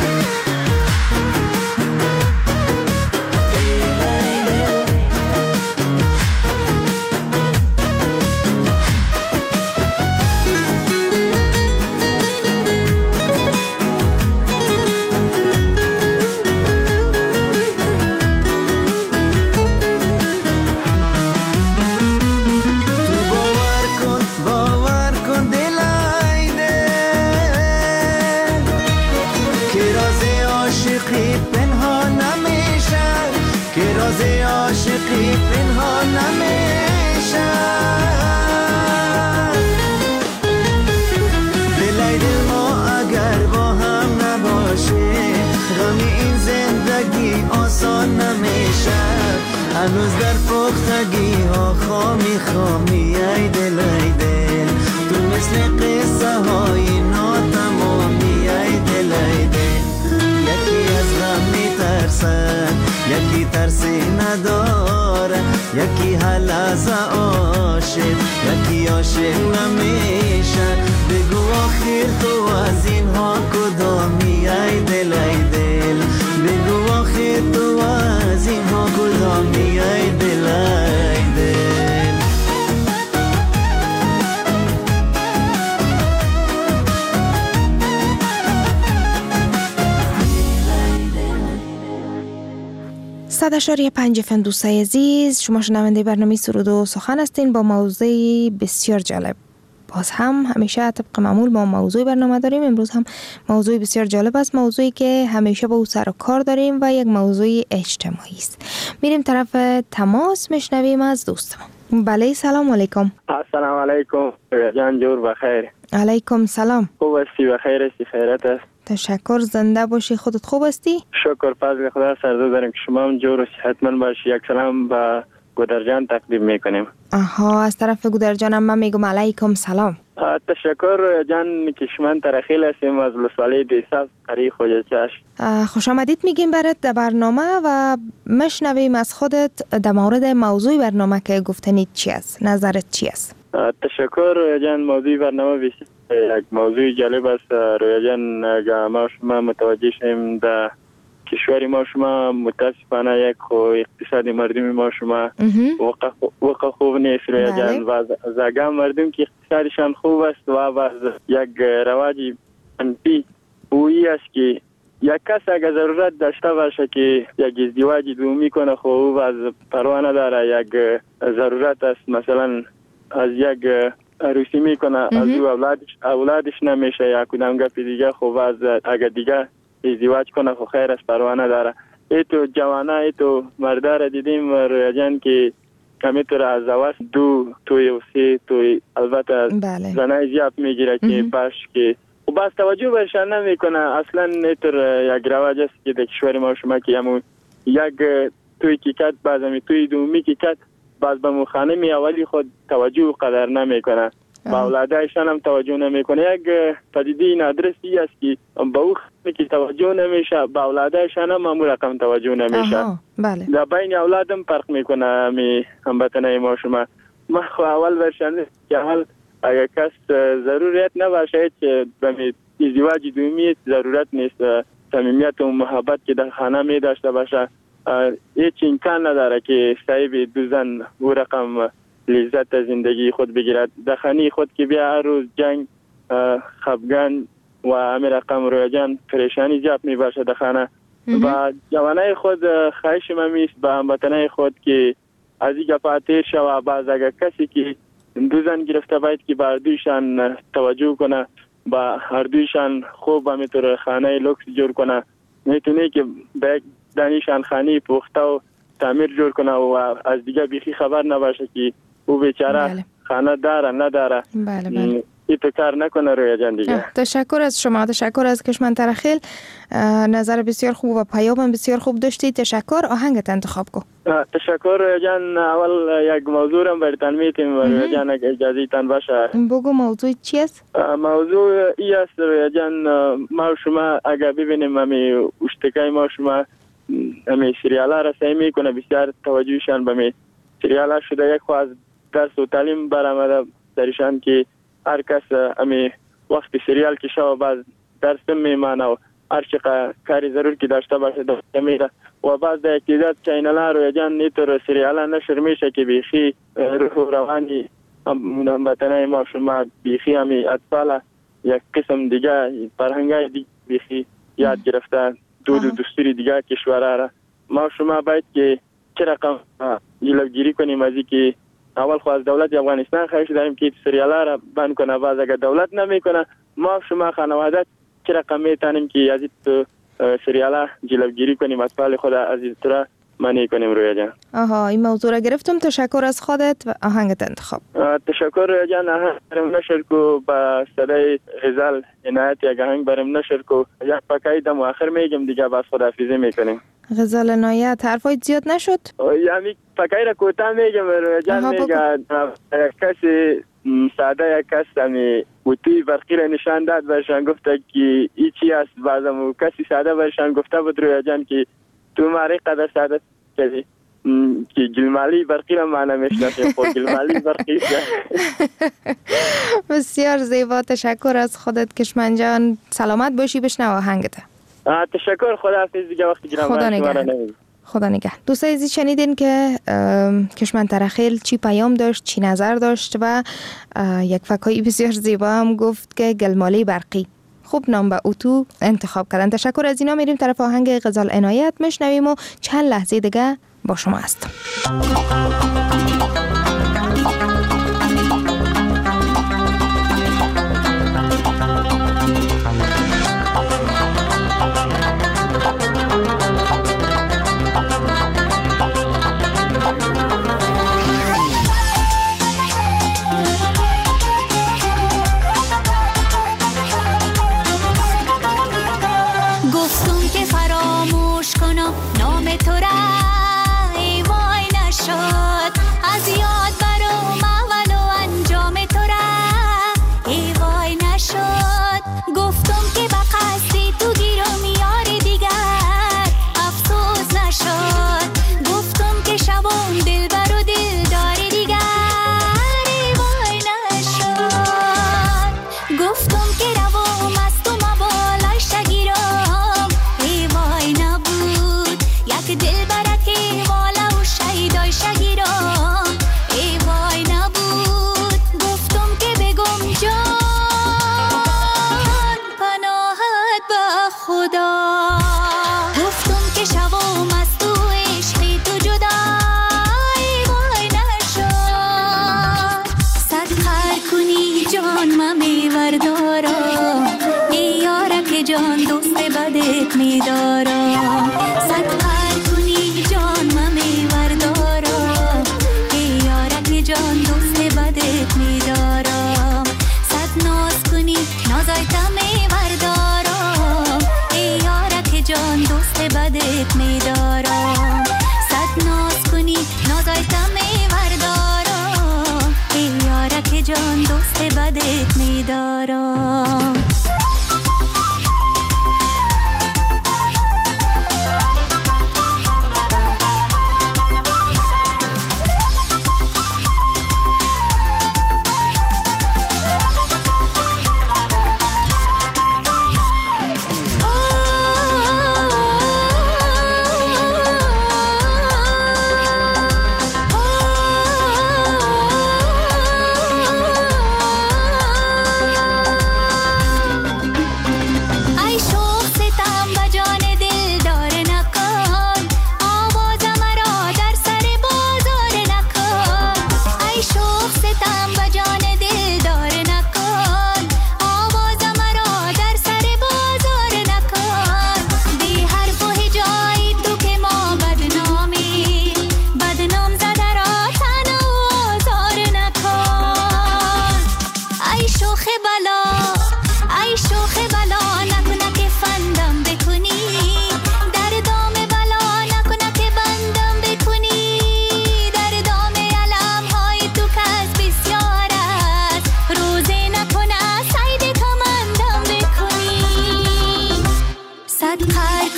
عاشقی پنهان نمیشه، دلای دل ما اگر با هم نباشه غم این زندگی آسان نمیشه. هنوز در پختگی ها خامی خامی ای دل ای دل، تو مثل قصه های ناتمامی ای دل ای دل. یکی از غم میترسد یکی ترسی نداره، یکی حل از عاشق یکی عاشق نمیشه. بگو آخر تو از اینها کدامی ای دل ای دل، بگو آخر تو از اینها کدامی ای دل ای دل. صد 5 FM دوستای عزیز، شما شنونده برنامه سرود و سخن هستین با موضوع بسیار جالب. باز هم همیشه طبق معمول ما موضوع برنامه داریم. امروز هم موضوع بسیار جالب است، موضوعی که همیشه با او سر و کار داریم و یک موضوع اجتماعی است. میریم طرف تماس، میشنویم از دوستم. بله سلام علیکم. السلام علیکم جان جور بخیر. علیکم سلام. خوب هستی؟ بخیر هستی؟ خیرت است؟ تشکر، زنده باشی. خودت خوب هستی؟ شکر، فضل خدا سرزده داریم که شما هم جور و صحتمند باشی. یک سلام به گودرجان تقدیم میکنیم. آها، از طرف گودرجانم من میگم علیکم سلام. تشکر جان که شما ترخیل هستیم از لسوالی دیساف قری خوجچش. خوش آمدید میگیم برات در برنامه و مشنویم از خودت در مورد موضوع برنامه که گفتنید چی است، نظرت چی است؟ تشکر جان. موضوع برنامه بسیار یک موضوع جالب است رویا جان. اگر ما شما متوجه شیم در کشور ما شما متاسفانه یک اقتصاد مردم ما شما وقع خوب نیست رویا جان. و زگم مردم که اقتصادشان خوب است و از یک رواجی منفی بویی است که یک کس اگر ضرورت داشته باشه که یک ازدواج دومی کنه خوب از پروانه داره، یک ضرورت است مثلا از یک عروسی میکنه از او اولادش نمیشه یا کدام گپ دیگه خوب از اگر دیگه ازدواج کنه خو خیر است پروانه داره. ایتو جوانه ایتو مرداره دیدیم رویا جان که کمیتر از اواز 2 توی و 3 توی البته زنای زیاد میگیره که باش که و باز توجه برشان نمیکنه اصلا. ایتر یک رواج است که در کشور ما شما که همون یک توی کیکت باز همی توی دومی کیکت باز به مخانمی اولی خود توجه قدر نمیکنه، با اولادایشان هم توجه نمیکنه. یک پدیده نادرستی است که با او که توجه نمیشه با اولادایشان هم همون رقم توجه نمیشه. بله. در بین اولادم فرق میکنه می هموطنای ما شما. ما خو اول برشان که اول اگر کس ضرورت نباشه که به ازدواج دومی ضرورت نیست، صمیمیت و محبت که در خانه می داشته باشه هیچ امکان نداره که صاحب دو زن او رقم لذت زندگی خود بگیرد. در خانه خود که بیا هر روز جنگ خفگان و همین رقم رویا جان پریشانی زیاد می باشه در خانه. و جوانای خود خواهش من میست به هموطنای خود که از این گپا تیر شوه. باز اگر کسی که دو زن گرفته باید که بر دویشان توجه کنه، با هر دویشان خوب همیتور خانه لوکس جور کنه، میتونه که به دانیشان خانه پخته و تعمیر جور کنه و از دیگه بیخی خبر نباشه که او بیچاره خانه داره نداره. بله. این کار نکنه رویا جان دیگه. تشکر از شما، تشکر از کشمن ترخیل. نظر بسیار خوب و پیام بسیار خوب داشتی. تشکر. آهنگت انتخاب کن. تشکر رویا جان. اول یک موضوع رو براتون میتیم رویا جان اگه اجازه تان باشه. بگو موضوع چی است؟ موضوع ای است رویا جان، ما شما اگه ببینیم همی اشتکای ما شما همی سریال ها رسایی میکنه، بسیار توجهشان به می سریال ها شده. یک خواهد درس و تعلیم برآمده درشان که هر کس همی وقت سریال که شو باز درس میمانه و هر چقدر کاری ضرور که داشته باشه داشته میره و بعد در اقتداد چینل ها روی جان نیتر سریال ها نشر میشه که بیخی روح و روانی هموطنای ما شما بیخی همی اطفال یک قسم دیگه فرهنگای دیگه بیخی یاد گرفته دود دستوری دیگه کشورها را. ما شما باید که چه رقم جلوگیری کنیم از که اول خو از دولت افغانستان خواهش داریم که سریال ها را بند کنه، باز اگر دولت نمیکنه ما شما خانواده چه رقم میتونیم که از این سریال ها جلوگیری کنیم، اطفال خود از این طرح منع کنیم رویا جان. آها این موضوع را گرفتم. تشکر از خودت و آهنگت انتخاب. تشکر رویا جان. آهنگ برم نشر کو با صدای غزل عنایت یک آهنگ برم نشر کو یک پکای دم و آخر میگم دیگه باز خداحافظی میکنیم. غزل عنایت حرفایت زیاد نشد؟ یعنی پکای را کوتاه میگم رویا جان. میگه کسی ساده یک کس همی بوتی برقی را نشان داد برشان گفته که ای چی است، بعضم کسی ساده برشان گفته بود رویا جان که تو ماری قدر ساده کردی که گلمالی برقی را معنی میشناسیم. خود گلمالی برقی بسیار زیبا. تشکر از خودت کشمن جان. سلامت باشی. بشنو آهنگت. تشکر. خداحافظ دیگه. وقتی گرام خدا نگهدار. خدا نگه. دوستای عزیز شنیدین که کشمن ترخیل چی پیام داشت، چی نظر داشت و یک فکایی بسیار زیبا هم گفت که گلمالی برقی. خوب نام به اتو انتخاب کردن. تشکر از اینا. میریم طرف آهنگ غزل عنایت میشنویم و چند لحظه دیگه با شما هستم. نام تو را ای وای نشد، از یاد برام اول و انجام تو را ای وای نشد. گفتم که به قصد تو گیرم یار دیگر افسوس نشد. گفتم که شبم دل بر و دل دار دیگر ای وای نشد. گفتم که روام از تو مبالای شگیرم ای وای نبود. یک دل برکی والا و شیدای شگیرم ای وای نبود. گفتم که بگم جان پناهت به خدا. گفتم که شوام از تو عشقی تو جدا ای وای نشد. صد خر کنی جان من میوردارم ای یارک جان دوست بدت میدارم. صد خر کنی جان من میوردارم ای یارک جان دوست بدت میدارم. صد ناز کنی نازایتا میوردارم ای یارک جان دوست بدت میدارم. صد ناز کنی نازایتا میوردارم ای یارک جان دوست بدت میدارم.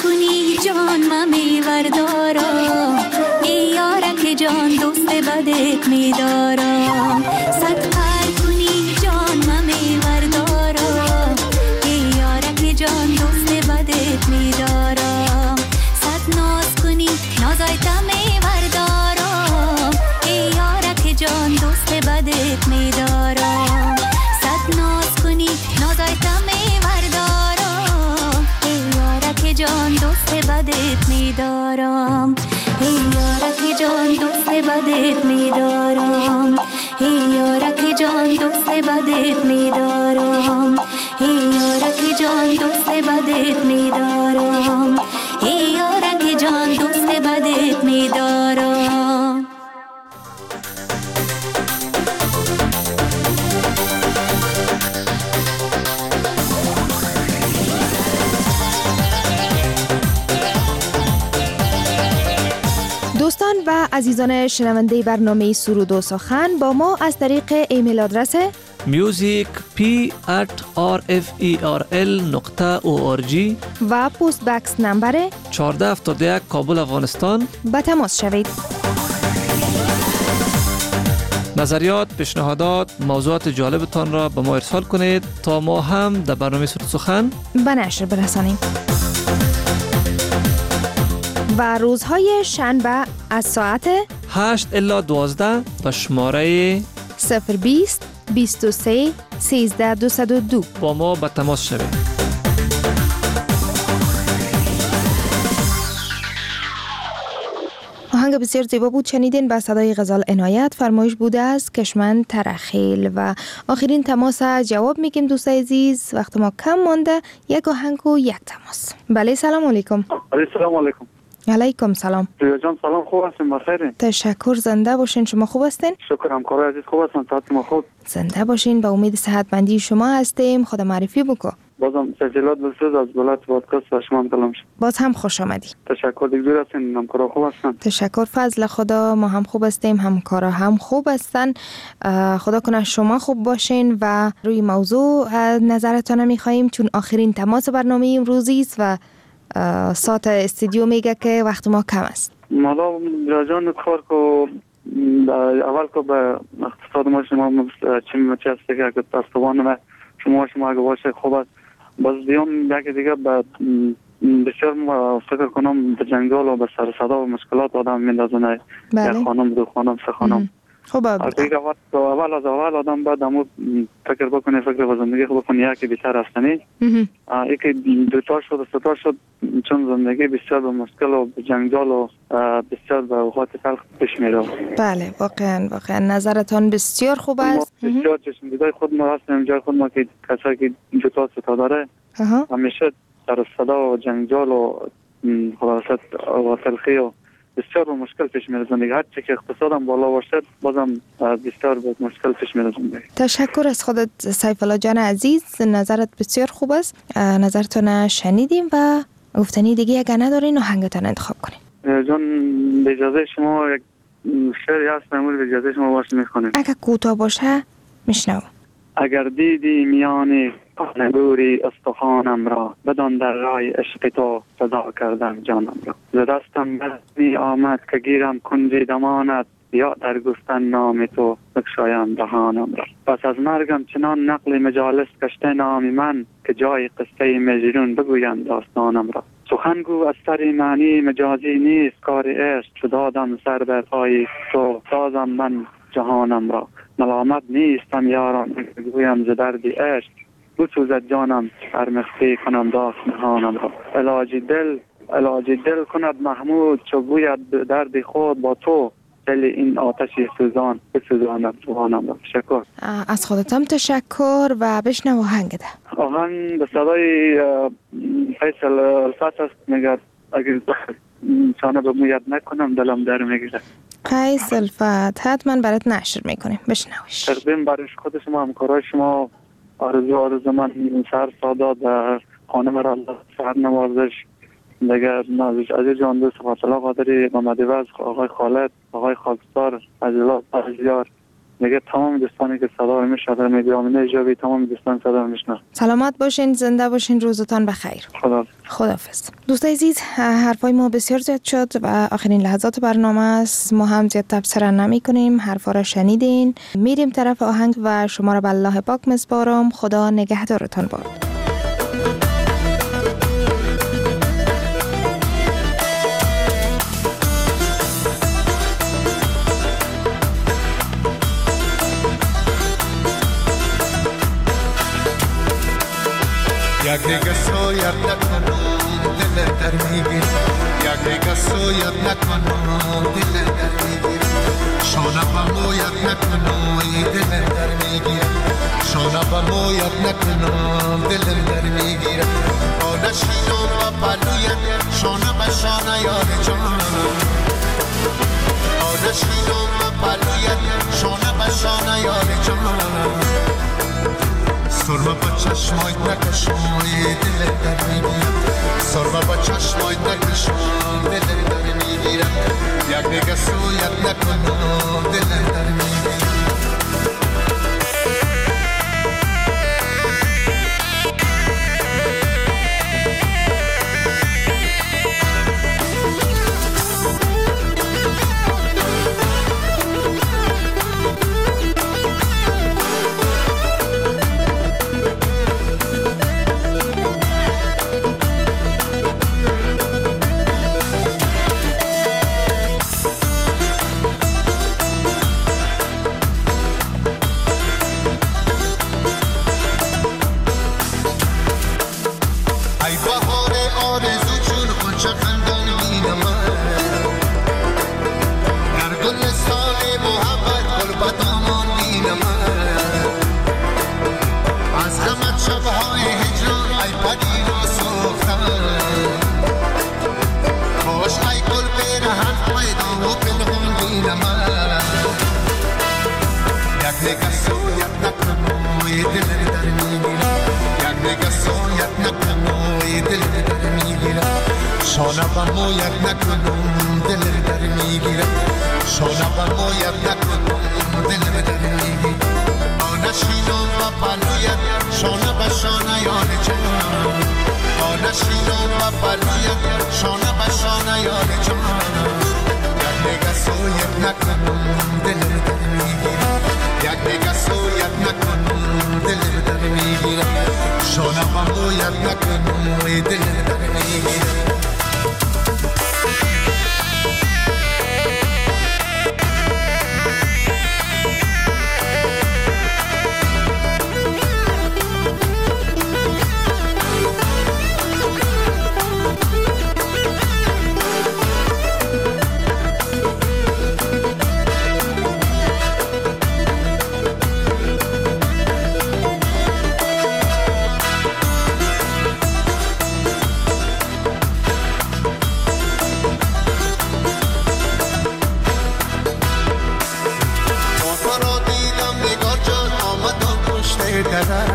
کنی جان ممی وردارم ای یارک جان دوست بدت میدارم صد پر کنی جان ممی وردارم ای یارک جان دوست بدت میدارم صد ناز کنی نازایت میوردارم ای یارک جان دوست بدت میدارم صد ناز کنی نازایت میوردارم ای یارک جان دوست بدت میدارم ای یارک جان دوست بدت میدارم ای یارک جان دوست بدت میدارم ای یارک جان دوست بدت میدارم ای یارک جان دوست بدت میدارم دوستان و عزیزان شنونده برنامه سرود و سخن با ما از طریق ایمیل آدرس music@rferl.org و پست بکس نمبر 1471 کابل افغانستان به تماس شوید. نظریات، پیشنهادات، موضوعات جالبتان را به ما ارسال کنید تا ما هم در برنامه سرود سخن به نشر برسانیم. و روزهای شنبه از ساعت 8 الی 12 به شماره 020 23 13 202 با ما به تماس شوید. آهنگ بسیار زیبا بود شنیدین. با صدای غزال عنایت فرمایش بوده از کشمن ترخیل. و آخرین تماس جواب میگیم دوستای عزیز، وقت ما کم مانده. یک آهنگ و یک تماس. بله سلام علیکم. سلام علیکم. علیکم سلام. رویا جان سلام، خوب هستین؟ بخیرین؟ تشکر، زنده باشین. شما خوب هستین؟ شکر همکارای عزیز خوب هستن. صحت ما خوب؟ زنده باشین. با امید صحتمندی شما هستیم. خود معرفی بکو. بازم تسجیلات بسیار از دولت پادکست و شما سلام شد. باز هم خوش آمدی. تشکر دیگر هستین. همکارا خوب هستن؟ تشکر فضل خدا، ما هم خوب هستیم، همکارا هم خوب هستن. خدا کنه شما خوب باشین. و روی موضوع نظرتان میخواییم چون آخرین تماس برنامه امروزی است و ساعت استودیو میگه که وقت ما کم است. مالا جان کار کو اول کو به اقتصاد ما شما چی هست که دستوان ما شما اگه باشه خوب است. باز بیام یک دیگه بسیار فکر کنم به جنگال و به سر صدا و مشکلات آدم میندازونه. یک خانم، دو خانم، سه خانم. خوب اول از اول آدم باید همون فکر بکنه، فکر به زندگی خوب بکنه. یکی بیشتر هستنی یکی دوتا شد ستا شد، چون زندگی بسیار به مشکل و به جنگال و بسیار به اوقات تلخ پیش میره. بله واقعا نظرتان بسیار خوب است. بسیار چشم دیدای خود ما هستیم، جای خود ما که کسایی که دوتا ستا داره همیشه در صدا و جنگال و خلاصت و تلخی و بسیار به مشکل پیش میره زندگی. هرچی که اقتصادم بالا باشد بازم بسیار به مشکل پیش میره زندگی. تشکر از خودت سیف الله جان عزیز، نظرت بسیار خوب است. نظرتون شنیدیم و گفتنی دیگه اگر ندارین آهنگتون انتخاب کنین. جان به اجازه شما یک شعری هست نمور به اجازه شما باشه میخونیم. اگر کوتاه باشه میشنو. اگر دیدی میان نگوری استخوانم را، بدان در رای عشق تو فدا کردم جانم را. ز دستم بزمی آمد که گیرم کنجی دمانت، یا در گفتن نام تو بگشایم دهانم را. پس از مرگم چنان نقل مجالس کشته نام من، که جای قصه مجنون بگویم داستانم را. سخنگو از سر معنی مجازی نیست کار عشق، چو دادم سر بر پای تو سازم من جهانم را. ملامت نیستم یاران بگویم ز دردی عشق، بسوزد جانم هر مخفی کنم داست نهانم را. علاج دل کند محمود چو گوید درد خود با تو، دل این آتشی سوزان بسوزاند جهانم را. تشکر از خودتم. تشکر و بشنو آهنگ ده. آهنگ به صدای فیصل الفت است. میگه اگر چانه بموید نکنم دلم در میگیره. قیس الفت حتما برات نشر میکنیم، بشنویش. تقدیم برش خود شما، همکارای شما. آرزو من سر سادات خانم را سر نوازش دیگه نازش عزیز جان دوست فاطمه قادری، محمد وز، آقای خالد، آقای خاکستار، عزیزات عزیزیار دیگه تمام دوستانی که صدا رو میشنوند میگم امید ایجابی تمام دوستان صدا رو میشنوند. سلامت باشین، زنده باشین، روزتان بخیر. خداحافظ. دوست عزیز، حرفای ما بسیار زیاد شد و آخرین لحظات برنامه است. ما هم زیاد تبصره نمی کنیم، حرفا را شنیدین. میریم طرف آهنگ و شما را به الله پاک میسپارم. خدا نگهدارتان باد. یک دیگه سویت نکنم دل در میگیر، یک دیگه سویت نکنم دل در میگیر، شانه با مویت نکنم دل در میگیر، شانه با مویت نکنم دل در میگیر، آنه شینم و پلویت شانه به شانه یار جان، آنه شینم و پلویت شانه به شانه یار جان، سرمه با چشمایت نکشمای دل در میگیرم، سرمه با چشمایت نکشمای دل در میگیرم، یک دیگه سویت نکنم دل در میگیرم. شانه بر مویت نکنم دل در میگیرم، شانه بر مویت نکنم دل در میگیرم، آنه شینم و پلویت شانه به شانه یار جان، آنه شینم و پلویت شانه به شانه یار جان، یک دیگه سویت نکنم دل در میگیرم، یک دیگه سویت نکنم دل در میگیرم، شانه بر مویت نکنم دل در میگیرم. دادم